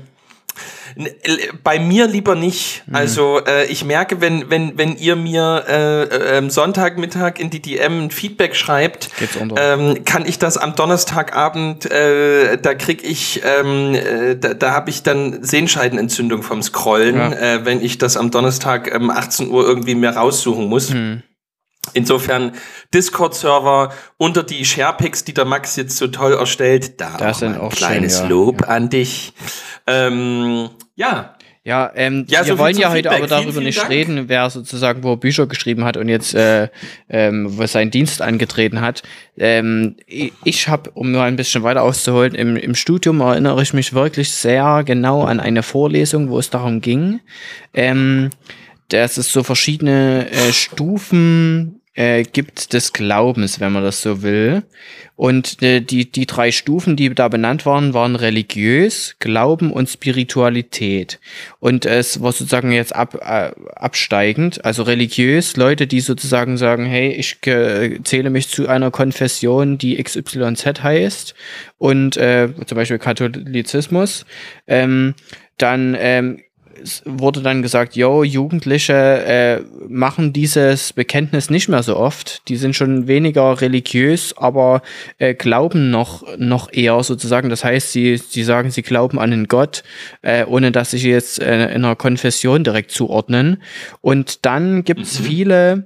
Bei mir lieber nicht. Mhm. Also äh, ich merke, wenn wenn wenn ihr mir äh, äh, Sonntagmittag in die D M ein Feedback schreibt, ähm, kann ich das am Donnerstagabend, äh, da krieg ich, ähm, äh, da, da habe ich dann Sehenscheidenentzündung vom Scrollen, ja. äh, wenn ich das am Donnerstag um achtzehn Uhr irgendwie mehr raussuchen muss. Mhm. Insofern Discord-Server unter die Sharepics, die der Max jetzt so toll erstellt, da
das
auch
ein
auch kleines schön, ja. Lob ja. an dich. Ähm, ja.
Ja, ähm,
ja,
wir
so
wollen ja heute
Feedback.
aber darüber
vielen, vielen
nicht
Dank.
reden, wer sozusagen, wo er Bücher geschrieben hat und jetzt äh, ähm, was seinen Dienst angetreten hat. Ähm, ich ich habe, um nur ein bisschen weiter auszuholen, im, im Studium erinnere ich mich wirklich sehr genau an eine Vorlesung, wo es darum ging, ähm, dass es so verschiedene äh, Stufen äh, gibt des Glaubens, wenn man das so will. Und äh, die, die drei Stufen, die da benannt waren, waren religiös, Glauben und Spiritualität. Und es war sozusagen jetzt ab, äh, absteigend, also religiös, Leute, die sozusagen sagen, hey, ich äh, zähle mich zu einer Konfession, die X Y Z heißt, und äh, zum Beispiel Katholizismus, ähm, dann ähm, es wurde dann gesagt, yo, Jugendliche äh, machen dieses Bekenntnis nicht mehr so oft. Die sind schon weniger religiös, aber äh, glauben noch noch eher sozusagen. Das heißt, sie sie sagen, sie glauben an einen Gott, äh, ohne dass sie sich jetzt äh, in einer Konfession direkt zuordnen. Und dann gibt es mhm. viele,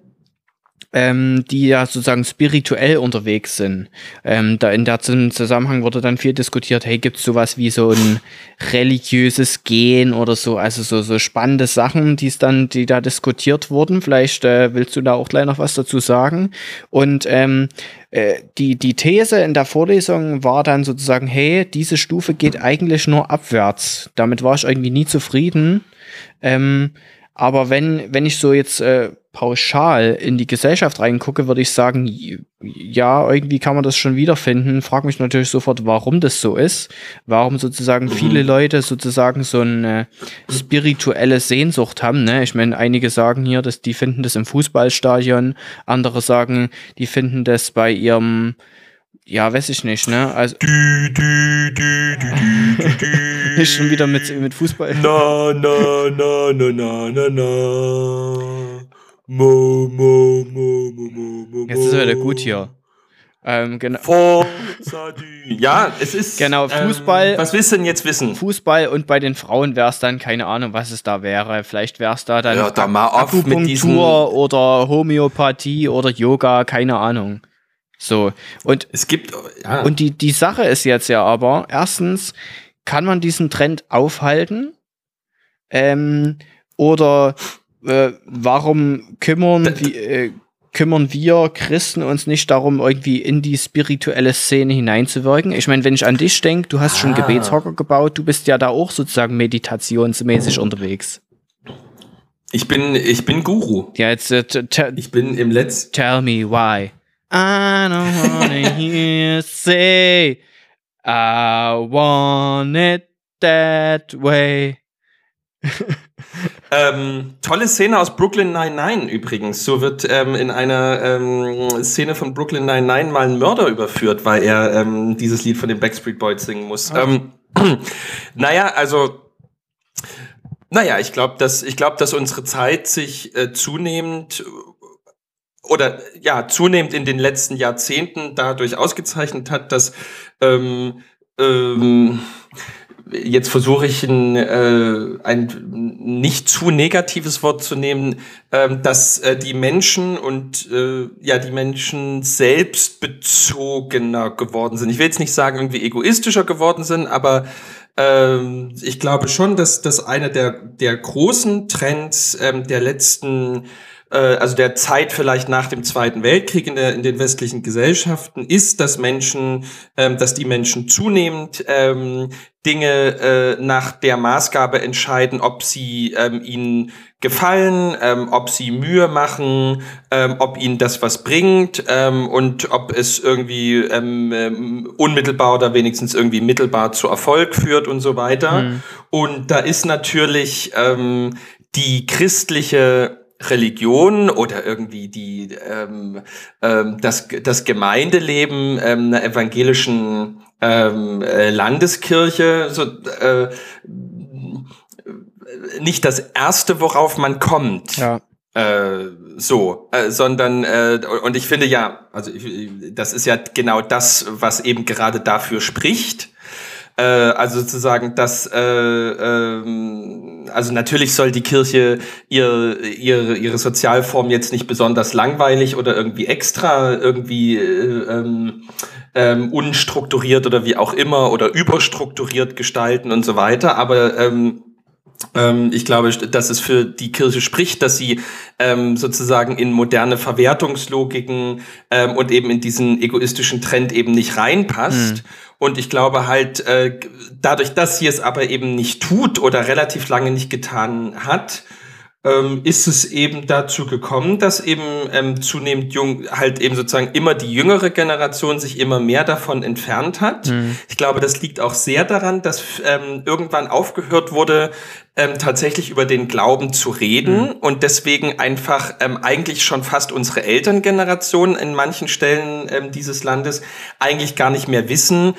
Ähm, die ja sozusagen spirituell unterwegs sind. Ähm, da in dem Zusammenhang wurde dann viel diskutiert, hey, gibt's sowas wie so ein religiöses Gen oder so, also so, so spannende Sachen, die es dann, die da diskutiert wurden. Vielleicht äh, willst du da auch gleich noch was dazu sagen. Und ähm, äh, die, die These in der Vorlesung war dann sozusagen, hey, diese Stufe geht eigentlich nur abwärts. Damit war ich irgendwie nie zufrieden. Ähm, aber wenn, wenn ich so jetzt äh, pauschal in die Gesellschaft reingucke, würde ich sagen, ja, irgendwie kann man das schon wiederfinden. Frag mich natürlich sofort, warum das so ist. Warum sozusagen mhm. viele Leute sozusagen so eine spirituelle Sehnsucht haben. Ne? Ich meine, einige sagen hier, dass die finden das im Fußballstadion. Andere sagen, die finden das bei ihrem, ja, weiß ich nicht, ne? Also
du, du, du, du, du, du.
Ist schon wieder mit, mit Fußball.
Na, na, na, na, na, na, na. Mo, mo, mo, mo, mo, mo.
Jetzt ist er wieder gut hier. Ähm, genau.
Ja, es ist.
Genau, Fußball.
Ähm, was willst du denn jetzt wissen?
Fußball, und bei den Frauen wäre es dann, keine Ahnung, was es da wäre. Vielleicht wäre es da dann
ja, da mal auf
Akupunktur
mit diesen
oder Homöopathie oder Yoga, keine Ahnung. So, und,
es gibt, ja.
und die, die Sache ist jetzt ja aber, erstens, kann man diesen Trend aufhalten? Ähm, oder äh, warum kümmern, wie, äh, kümmern wir Christen uns nicht darum, irgendwie in die spirituelle Szene hineinzuwirken? Ich meine, wenn ich an dich denke, du hast ah. schon Gebetshocker gebaut, du bist ja da auch sozusagen meditationsmäßig unterwegs.
Ich bin, ich bin Guru.
Ja, jetzt, äh,
ich bin im letzten.
Tell me why. I don't wanna hear you say I want it that way.
ähm, tolle Szene aus Brooklyn Nine-Nine übrigens. So wird ähm, in einer ähm, Szene von Brooklyn Nine-Nine mal ein Mörder überführt, weil er ähm, dieses Lied von den Backstreet Boys singen muss. Oh. Ähm, naja, also naja, ich glaube, dass, ich glaube, dass unsere Zeit sich äh, zunehmend oder ja, zunehmend in den letzten Jahrzehnten dadurch ausgezeichnet hat, dass ähm, ähm, jetzt versuche ich ein, äh, ein nicht zu negatives Wort zu nehmen, ähm, dass äh, die Menschen und äh, ja die Menschen selbstbezogener geworden sind. Ich will jetzt nicht sagen, irgendwie egoistischer geworden sind, aber ähm, ich glaube schon, dass das einer der der großen Trends ähm, der letzten also der Zeit vielleicht nach dem Zweiten Weltkrieg in, der, in den westlichen Gesellschaften ist, dass Menschen, ähm, dass die Menschen zunehmend ähm, Dinge äh, nach der Maßgabe entscheiden, ob sie ähm, ihnen gefallen, ähm, ob sie Mühe machen, ähm, ob ihnen das was bringt ähm, und ob es irgendwie ähm, ähm, unmittelbar oder wenigstens irgendwie mittelbar zu Erfolg führt und so weiter. Mhm. Und da ist natürlich ähm, die christliche Religion oder irgendwie die ähm, ähm, das das Gemeindeleben ähm, einer evangelischen ähm, äh, Landeskirche so äh, nicht das erste, worauf man kommt.
Ja.
Äh, so, äh, sondern äh, und ich finde ja, also ich, das ist ja genau das, was eben gerade dafür spricht. Äh, also sozusagen, dass äh, ähm, also natürlich soll die Kirche ihr, ihre ihre Sozialform jetzt nicht besonders langweilig oder irgendwie extra irgendwie äh, ähm, ähm, unstrukturiert oder wie auch immer oder überstrukturiert gestalten und so weiter, aber ähm, ähm, ich glaube, dass es für die Kirche spricht, dass sie ähm, sozusagen in moderne Verwertungslogiken ähm, und eben in diesen egoistischen Trend eben nicht reinpasst. Mhm. Und ich glaube halt, äh, dadurch, dass sie es aber eben nicht tut oder relativ lange nicht getan hat, ähm, ist es eben dazu gekommen, dass eben ähm, zunehmend jung, halt eben sozusagen immer die jüngere Generation sich immer mehr davon entfernt hat. Mhm. Ich glaube, das liegt auch sehr daran, dass ähm, irgendwann aufgehört wurde, ähm, tatsächlich über den Glauben zu reden mhm. und deswegen einfach ähm, eigentlich schon fast unsere Elterngeneration in manchen Stellen ähm, dieses Landes eigentlich gar nicht mehr wissen,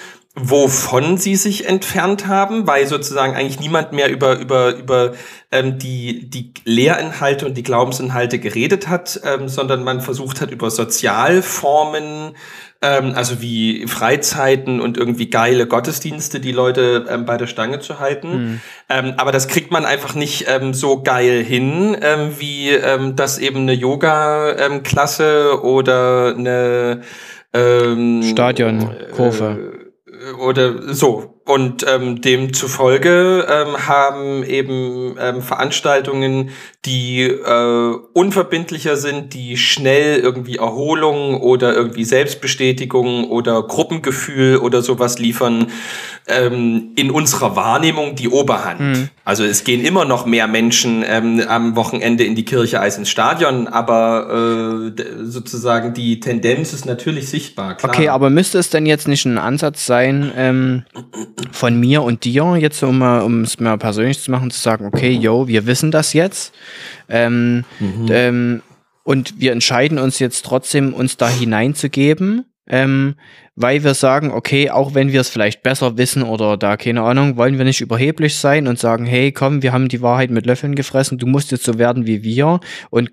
wovon sie sich entfernt haben, weil sozusagen eigentlich niemand mehr über über über ähm, die die Lehrinhalte und die Glaubensinhalte geredet hat, ähm, sondern man versucht hat über Sozialformen, ähm, also wie Freizeiten und irgendwie geile Gottesdienste, die Leute ähm, bei der Stange zu halten. Mhm. Ähm, aber das kriegt man einfach nicht ähm, so geil hin, ähm, wie ähm, das eben eine Yoga-Klasse ähm, oder eine ähm,
Stadionkurve.
Äh, oder so. Und ähm, demzufolge ähm, haben eben ähm, Veranstaltungen, die äh, unverbindlicher sind, die schnell irgendwie Erholung oder irgendwie Selbstbestätigung oder Gruppengefühl oder sowas liefern, ähm, in unserer Wahrnehmung die Oberhand. Mhm. Also es gehen immer noch mehr Menschen ähm, am Wochenende in die Kirche als ins Stadion, aber äh, sozusagen die Tendenz ist natürlich sichtbar, klar.
Okay, aber müsste es denn jetzt nicht ein Ansatz sein, ähm, von mir und dir, jetzt um um es mal persönlich zu machen, zu sagen, okay, yo, wir wissen das jetzt ähm, mhm. ähm, und wir entscheiden uns jetzt trotzdem, uns da hineinzugeben, ähm, weil wir sagen, okay, auch wenn wir es vielleicht besser wissen oder da, keine Ahnung, wollen wir nicht überheblich sein und sagen, hey, komm, wir haben die Wahrheit mit Löffeln gefressen, du musst jetzt so werden wie wir und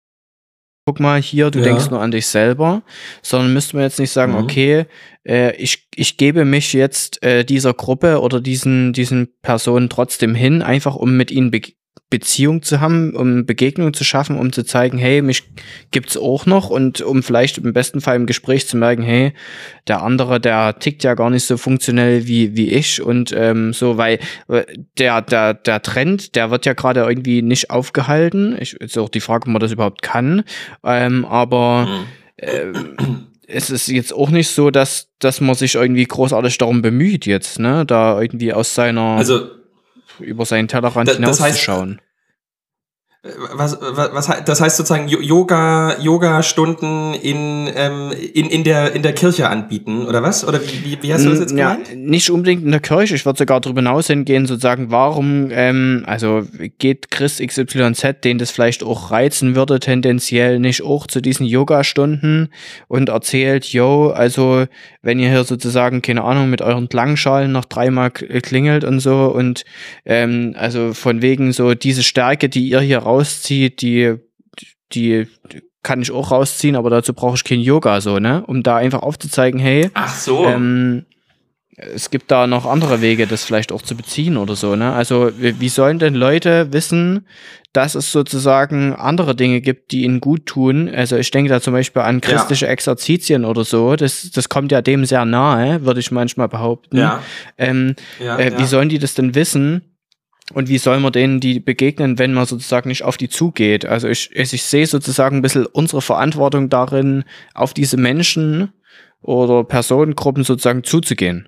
guck mal hier, du ja. denkst nur an dich selber, sondern müsste man jetzt nicht sagen, mhm. okay, äh, ich, ich gebe mich jetzt äh, dieser Gruppe oder diesen, diesen Personen trotzdem hin, einfach um mit ihnen be- Beziehung zu haben, um Begegnung zu schaffen, um zu zeigen, hey, mich gibt's auch noch und um vielleicht im besten Fall im Gespräch zu merken, hey, der andere, der tickt ja gar nicht so funktionell wie wie ich und ähm, so, weil der der der Trend, der wird ja gerade irgendwie nicht aufgehalten. Ich, ist auch die Frage, ob man das überhaupt kann, ähm, aber mhm. ähm, es ist jetzt auch nicht so, dass dass man sich irgendwie großartig darum bemüht jetzt, ne, da irgendwie aus seiner
also
über seinen Tellerrand hinauszuschauen.
Was, was, was, das heißt sozusagen Yoga, Yoga-Stunden in, ähm, in, in der, in der Kirche anbieten, oder was? Oder wie, wie, wie hast du das jetzt gemeint?
Ja, nicht unbedingt in der Kirche. Ich würde sogar darüber hinaus hingehen, sozusagen, warum, ähm, also geht Chris X Y Z, den das vielleicht auch reizen würde, tendenziell nicht auch zu diesen Yoga-Stunden und erzählt, yo, also, wenn ihr hier sozusagen, keine Ahnung, mit euren Klangschalen noch dreimal klingelt und so und, ähm, also von wegen so diese Stärke, die ihr hier rauszieht, die, die kann ich auch rausziehen, aber dazu brauche ich kein Yoga, so, ne? Um da einfach aufzuzeigen, hey,
ach so,
ähm, es gibt da noch andere Wege, das vielleicht auch zu beziehen oder so, ne? Also, wie sollen denn Leute wissen, dass es sozusagen andere Dinge gibt, die ihnen gut tun? Also, ich denke da zum Beispiel an christliche ja. Exerzitien oder so. Das, das kommt ja dem sehr nahe, würde ich manchmal behaupten.
Ja.
Ähm,
ja,
äh,
ja.
Wie sollen die das denn wissen? Und wie soll man denen die begegnen, wenn man sozusagen nicht auf die zugeht? Also ich, ich, ich sehe sozusagen ein bisschen unsere Verantwortung darin, auf diese Menschen oder Personengruppen sozusagen zuzugehen.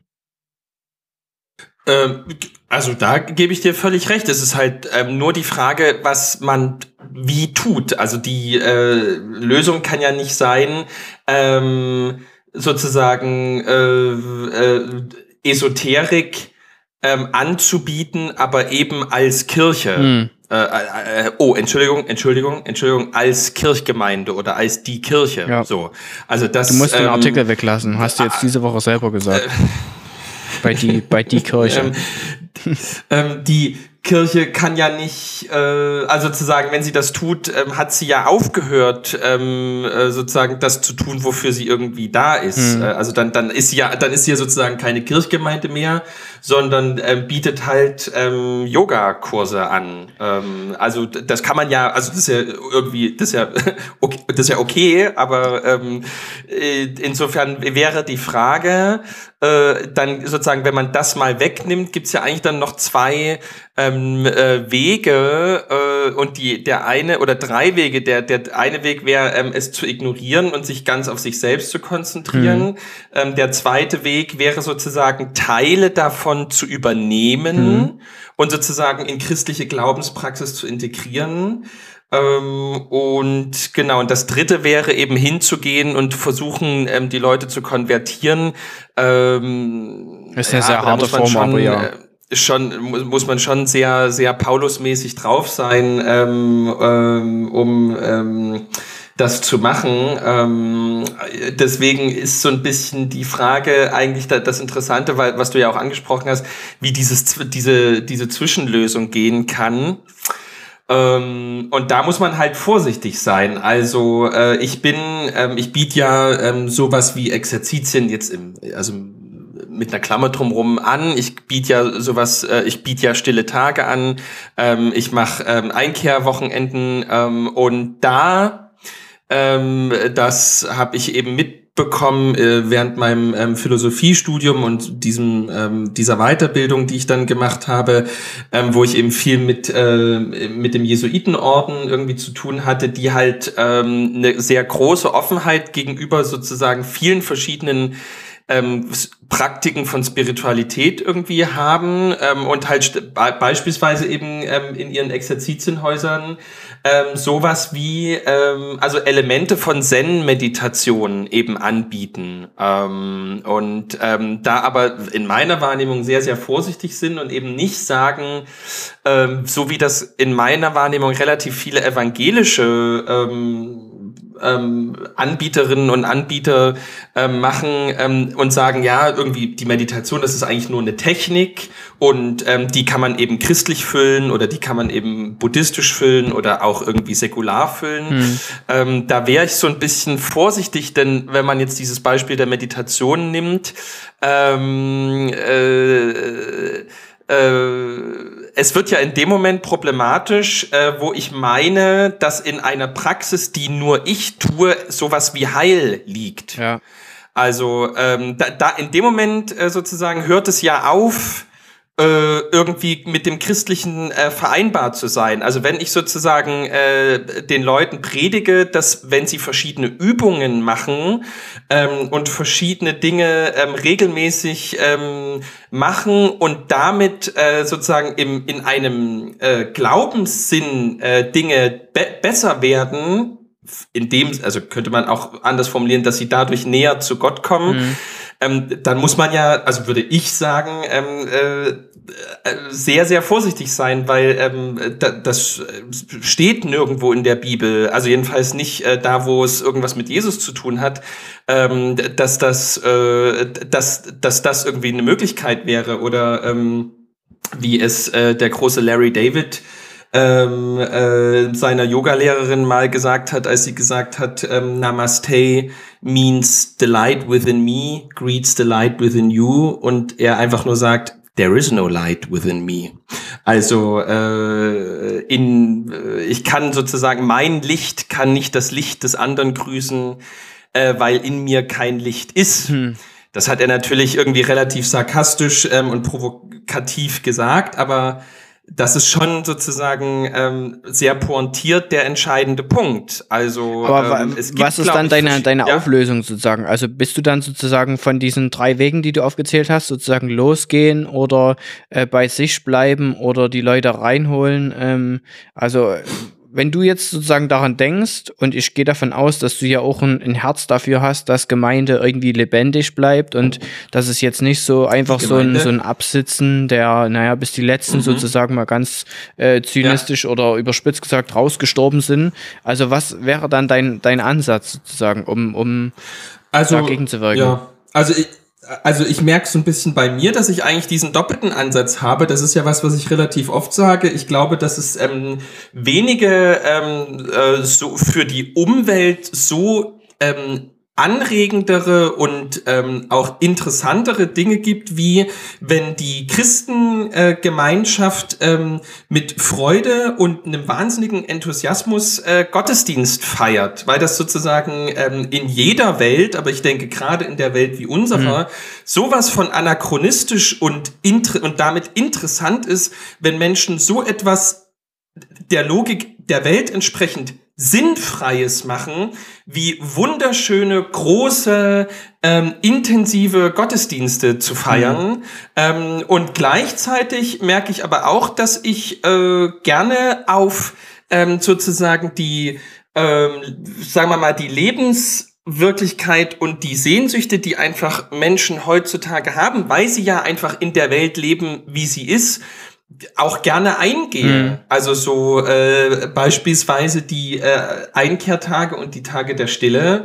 Ähm, also da gebe ich dir völlig recht. Es ist halt ähm, nur die Frage, was man wie tut. Also die äh, Lösung kann ja nicht sein, ähm, sozusagen äh, äh, Esoterik Ähm, anzubieten, aber eben als Kirche. Hm. Äh, äh, oh, Entschuldigung, Entschuldigung, Entschuldigung, als Kirchgemeinde oder als die Kirche. Ja. So, also das.
Du musst
ähm,
den Artikel weglassen. Hast du jetzt äh, diese Woche selber gesagt. Äh, bei die, bei die Kirche.
Ähm, ähm, die Kirche kann ja nicht, äh, also zu sagen, wenn sie das tut, ähm, hat sie ja aufgehört, ähm, äh, sozusagen das zu tun, wofür sie irgendwie da ist. Mhm. Äh, also dann, dann ist sie ja, dann ist sie ja sozusagen keine Kirchgemeinde mehr, sondern ähm, bietet halt ähm, Yoga-Kurse an. Ähm, also das kann man ja, also das ist ja irgendwie, das ist ja okay, das ist ja okay, aber ähm, insofern wäre die Frage, äh, dann sozusagen, wenn man das mal wegnimmt, gibt's ja eigentlich dann noch zwei ähm, äh, Wege äh, und die der eine oder drei Wege. Der der eine Weg wäre, ähm, es zu ignorieren und sich ganz auf sich selbst zu konzentrieren. Mhm. Ähm, der zweite Weg wäre sozusagen Teile davon zu übernehmen mhm. und sozusagen in christliche Glaubenspraxis zu integrieren. Ähm, und genau, und das dritte wäre eben hinzugehen und versuchen, ähm, die Leute zu konvertieren. Ähm,
das ist eine ja, sehr harte Form, schon, aber ja.
Äh, schon muss man schon sehr sehr Paulusmäßig drauf sein, ähm, ähm, um ähm, das zu machen. Ähm, deswegen ist so ein bisschen die Frage eigentlich da, das Interessante, weil was du ja auch angesprochen hast, wie dieses diese diese Zwischenlösung gehen kann. Ähm, und da muss man halt vorsichtig sein. Also äh, ich bin, ähm, ich biete ja ähm, sowas wie Exerzitien jetzt im, also mit einer Klammer drumherum an. Ich biete ja sowas, äh, ich biete ja stille Tage an. Ähm, ich mache ähm, Einkehrwochenenden ähm, und da, ähm, das habe ich eben mitbekommen äh, während meinem ähm, Philosophiestudium und diesem ähm, dieser Weiterbildung, die ich dann gemacht habe, ähm, wo ich eben viel mit äh, mit dem Jesuitenorden irgendwie zu tun hatte, die halt ähm, eine sehr große Offenheit gegenüber sozusagen vielen verschiedenen Ähm, Praktiken von Spiritualität irgendwie haben ähm, und halt st- be- beispielsweise eben ähm, in ihren Exerzitienhäusern ähm, sowas wie ähm, also Elemente von Zen-Meditation eben anbieten ähm, und ähm, da aber in meiner Wahrnehmung sehr, sehr vorsichtig sind und eben nicht sagen, ähm, so wie das in meiner Wahrnehmung relativ viele evangelische ähm, Ähm, Anbieterinnen und Anbieter ähm, machen ähm, und sagen, ja, irgendwie die Meditation, das ist eigentlich nur eine Technik und ähm, die kann man eben christlich füllen oder die kann man eben buddhistisch füllen oder auch irgendwie säkular füllen. Hm. Ähm, da wäre ich so ein bisschen vorsichtig, denn wenn man jetzt dieses Beispiel der Meditation nimmt, ähm, äh, äh, es wird ja in dem Moment problematisch, äh, wo ich meine, dass in einer Praxis, die nur ich tue, sowas wie Heil liegt.
Ja.
Also ähm, da, da in dem Moment äh, sozusagen hört es ja auf, äh, irgendwie mit dem Christlichen äh, vereinbar zu sein. Also wenn ich sozusagen äh, den Leuten predige, dass wenn sie verschiedene Übungen machen ähm, und verschiedene Dinge ähm, regelmäßig ähm, machen und damit äh, sozusagen im, in einem äh, Glaubenssinn äh, Dinge be- besser werden, in dem, also könnte man auch anders formulieren, dass sie dadurch näher zu Gott kommen, mhm. ähm, dann muss man ja, also würde ich sagen, ähm, äh, sehr, sehr vorsichtig sein, weil ähm, da, das steht nirgendwo in der Bibel, also jedenfalls nicht äh, da, wo es irgendwas mit Jesus zu tun hat, ähm, dass, das, äh, dass, dass das irgendwie eine Möglichkeit wäre oder ähm, wie es äh, der große Larry David Ähm, äh, seiner Yoga-Lehrerin mal gesagt hat, als sie gesagt hat, ähm, Namaste means the light within me, greets the light within you, und er einfach nur sagt, there is no light within me. Also äh, in, äh, ich kann sozusagen, mein Licht kann nicht das Licht des anderen grüßen, äh, weil in mir kein Licht ist. Hm. Das hat er natürlich irgendwie relativ sarkastisch ähm, und provokativ gesagt, aber das ist schon sozusagen ähm, sehr pointiert der entscheidende Punkt. Also,
aber
ähm, es gibt,
was ist dann
ich,
deine, deine
ja.
Auflösung sozusagen? Also bist du dann sozusagen von diesen drei Wegen, die du aufgezählt hast, sozusagen losgehen oder äh, bei sich bleiben oder die Leute reinholen? Ähm, also wenn du jetzt sozusagen daran denkst, und ich gehe davon aus, dass du ja auch ein, ein Herz dafür hast, dass Gemeinde irgendwie lebendig bleibt und dass es jetzt nicht so einfach so ein, so ein Absitzen, der, naja, bis die Letzten mhm. sozusagen mal ganz äh, zynistisch ja. oder überspitzt gesagt rausgestorben sind. Also was wäre dann dein, dein Ansatz sozusagen, um, um
also,
dagegen zu wirken?
Ja, also ich Also ich merke so ein bisschen bei mir, dass ich eigentlich diesen doppelten Ansatz habe. Das ist ja was, was ich relativ oft sage. Ich glaube, dass es ähm, wenige ähm, äh, so für die Umwelt so ähm, anregendere und ähm, auch interessantere Dinge gibt, wie wenn die Christengemeinschaft äh, ähm, mit Freude und einem wahnsinnigen Enthusiasmus äh, Gottesdienst feiert, weil das sozusagen ähm, in jeder Welt, aber ich denke gerade in der Welt wie unserer, mhm. sowas von anachronistisch und, inter- und damit interessant ist, wenn Menschen so etwas der Logik der Welt entsprechend Sinnfreies machen, wie wunderschöne, große, ähm, intensive Gottesdienste zu feiern. Mhm. Ähm, und gleichzeitig merke ich aber auch, dass ich äh, gerne auf ähm, sozusagen die, ähm, sagen wir mal, die Lebenswirklichkeit und die Sehnsüchte, die einfach Menschen heutzutage haben, weil sie ja einfach in der Welt leben, wie sie ist, auch gerne eingehe. Mhm. Also so äh, beispielsweise die äh, Einkehrtage und die Tage der Stille.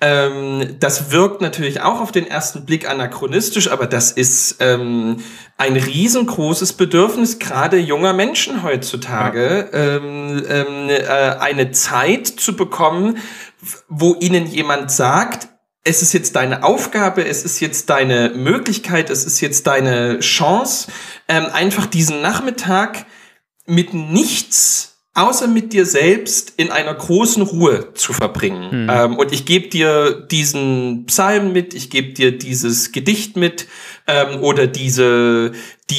Ähm, das wirkt natürlich auch auf den ersten Blick anachronistisch, aber das ist ähm, ein riesengroßes Bedürfnis gerade junger Menschen heutzutage, ja. ähm, ähm, äh, eine Zeit zu bekommen, wo ihnen jemand sagt, es ist jetzt deine Aufgabe, es ist jetzt deine Möglichkeit, es ist jetzt deine Chance, ähm, einfach diesen Nachmittag mit nichts außer mit dir selbst in einer großen Ruhe zu verbringen. Hm. Ähm, und ich gebe dir diesen Psalm mit, ich gebe dir dieses Gedicht mit ähm, oder diese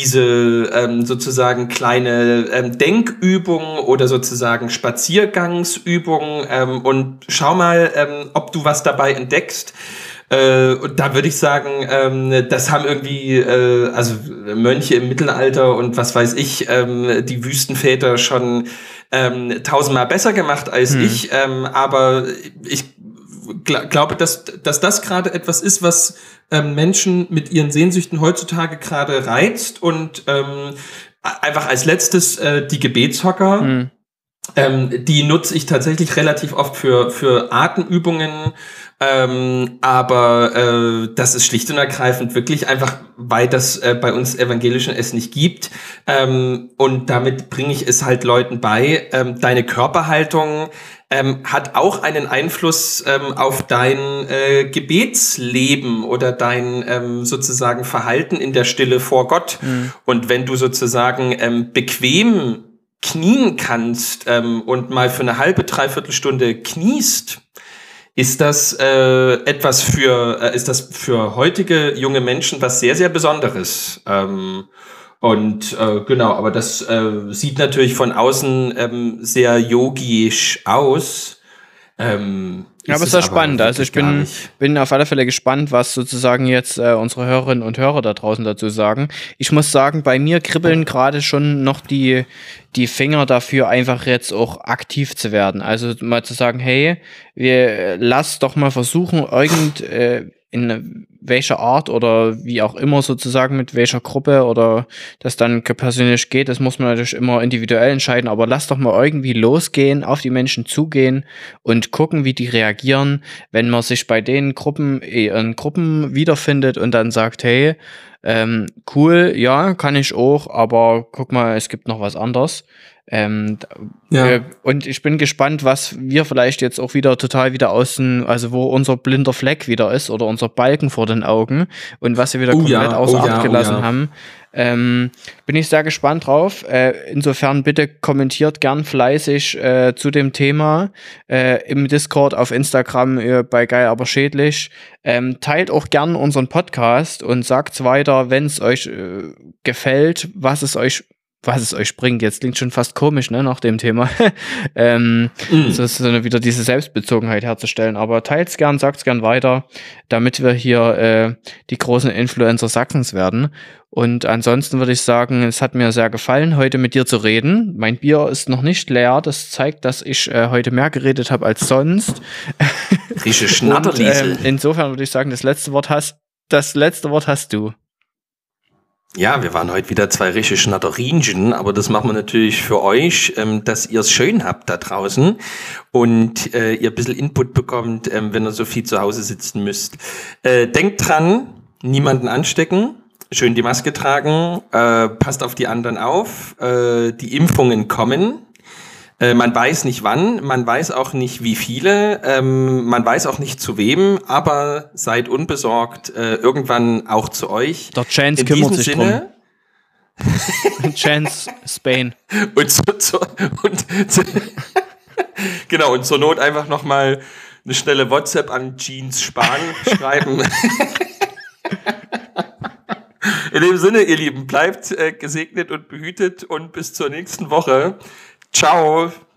diese ähm, sozusagen kleine ähm, Denkübung oder sozusagen Spaziergangsübung ähm, und schau mal, ähm, ob du was dabei entdeckst. Äh, und da würde ich sagen, ähm, das haben irgendwie äh, also Mönche im Mittelalter und was weiß ich, ähm, die Wüstenväter schon ähm, tausendmal besser gemacht als hm. ich. Ähm, aber ich gl- glaube, dass, dass das gerade etwas ist, was ähm, Menschen mit ihren Sehnsüchten heutzutage gerade reizt. Und ähm, einfach als letztes äh, die Gebetshocker. Hm. Ähm, die nutze ich tatsächlich relativ oft für, für Atemübungen Ähm, aber äh, das ist schlicht und ergreifend wirklich einfach, weil das äh, bei uns Evangelischen es nicht gibt. Ähm, und damit bringe ich es halt Leuten bei. Ähm, deine Körperhaltung ähm, hat auch einen Einfluss ähm, auf dein äh, Gebetsleben oder dein ähm, sozusagen Verhalten in der Stille vor Gott. Mhm. Und wenn du sozusagen ähm, bequem knien kannst ähm, und mal für eine halbe, dreiviertel Stunde kniest, ist das äh, etwas für, äh, ist das für heutige junge Menschen was sehr, sehr Besonderes. Ähm, und äh, genau, aber das äh, sieht natürlich von außen ähm, sehr yogisch aus. Ähm,
ja, aber es ist ja spannend. Also ich bin, bin auf alle Fälle gespannt, was sozusagen jetzt äh, unsere Hörerinnen und Hörer da draußen dazu sagen. Ich muss sagen, bei mir kribbeln gerade schon noch die, die Finger dafür, einfach jetzt auch aktiv zu werden. Also mal zu sagen, hey, wir lass doch mal versuchen, irgend äh, in welcher Art oder wie auch immer sozusagen mit welcher Gruppe oder das dann persönlich geht, das muss man natürlich immer individuell entscheiden, aber lass doch mal irgendwie losgehen, auf die Menschen zugehen und gucken, wie die reagieren, wenn man sich bei den Gruppen in Gruppen wiederfindet und dann sagt, hey, ähm, cool, ja, kann ich auch, aber guck mal, es gibt noch was anderes. Ähm, ja. äh, und ich bin gespannt, was wir vielleicht jetzt auch wieder total wieder außen, also wo unser blinder Fleck wieder ist oder unser Balken vor den Augen und was wir wieder oh komplett ja, außer oh Acht ja, gelassen oh ja. haben. Ähm, bin ich sehr gespannt drauf. Äh, insofern bitte kommentiert gern fleißig äh, zu dem Thema äh, im Discord, auf Instagram äh, bei Geil aber schädlich. Ähm, teilt auch gern unseren Podcast und sagt's weiter, wenn es euch äh, gefällt, was es euch was es euch bringt. Jetzt klingt schon fast komisch, ne, nach dem Thema. ähm, mm. So ist so wieder diese Selbstbezogenheit herzustellen. Aber teilt's gern, sagt's gern weiter, damit wir hier äh, die großen Influencer Sachsens werden. Und ansonsten würde ich sagen, es hat mir sehr gefallen, heute mit dir zu reden. Mein Bier ist noch nicht leer. Das zeigt, dass ich äh, heute mehr geredet habe als sonst.
Rische Schnatterliesel.
Und, äh, insofern würde ich sagen, das letzte Wort hast, das letzte Wort hast du.
Ja, wir waren heute wieder zwei richtige Schnatterinchen, aber das machen wir natürlich für euch, ähm, dass ihr es schön habt da draußen und äh, ihr ein bisschen Input bekommt, ähm, wenn ihr so viel zu Hause sitzen müsst. Äh, denkt dran, niemanden anstecken, schön die Maske tragen, äh, passt auf die anderen auf, äh, die Impfungen kommen. Äh, man weiß nicht wann, man weiß auch nicht wie viele, ähm, man weiß auch nicht zu wem, aber seid unbesorgt, äh, irgendwann auch zu euch.
Doch Chance kümmert sich Sinne, drum. Chance Spain.
Und, so, so, und so, genau, und zur Not einfach nochmal eine schnelle WhatsApp an Jeans Spahn schreiben. In dem Sinne, ihr Lieben, bleibt äh, gesegnet und behütet und bis zur nächsten Woche. Ciao.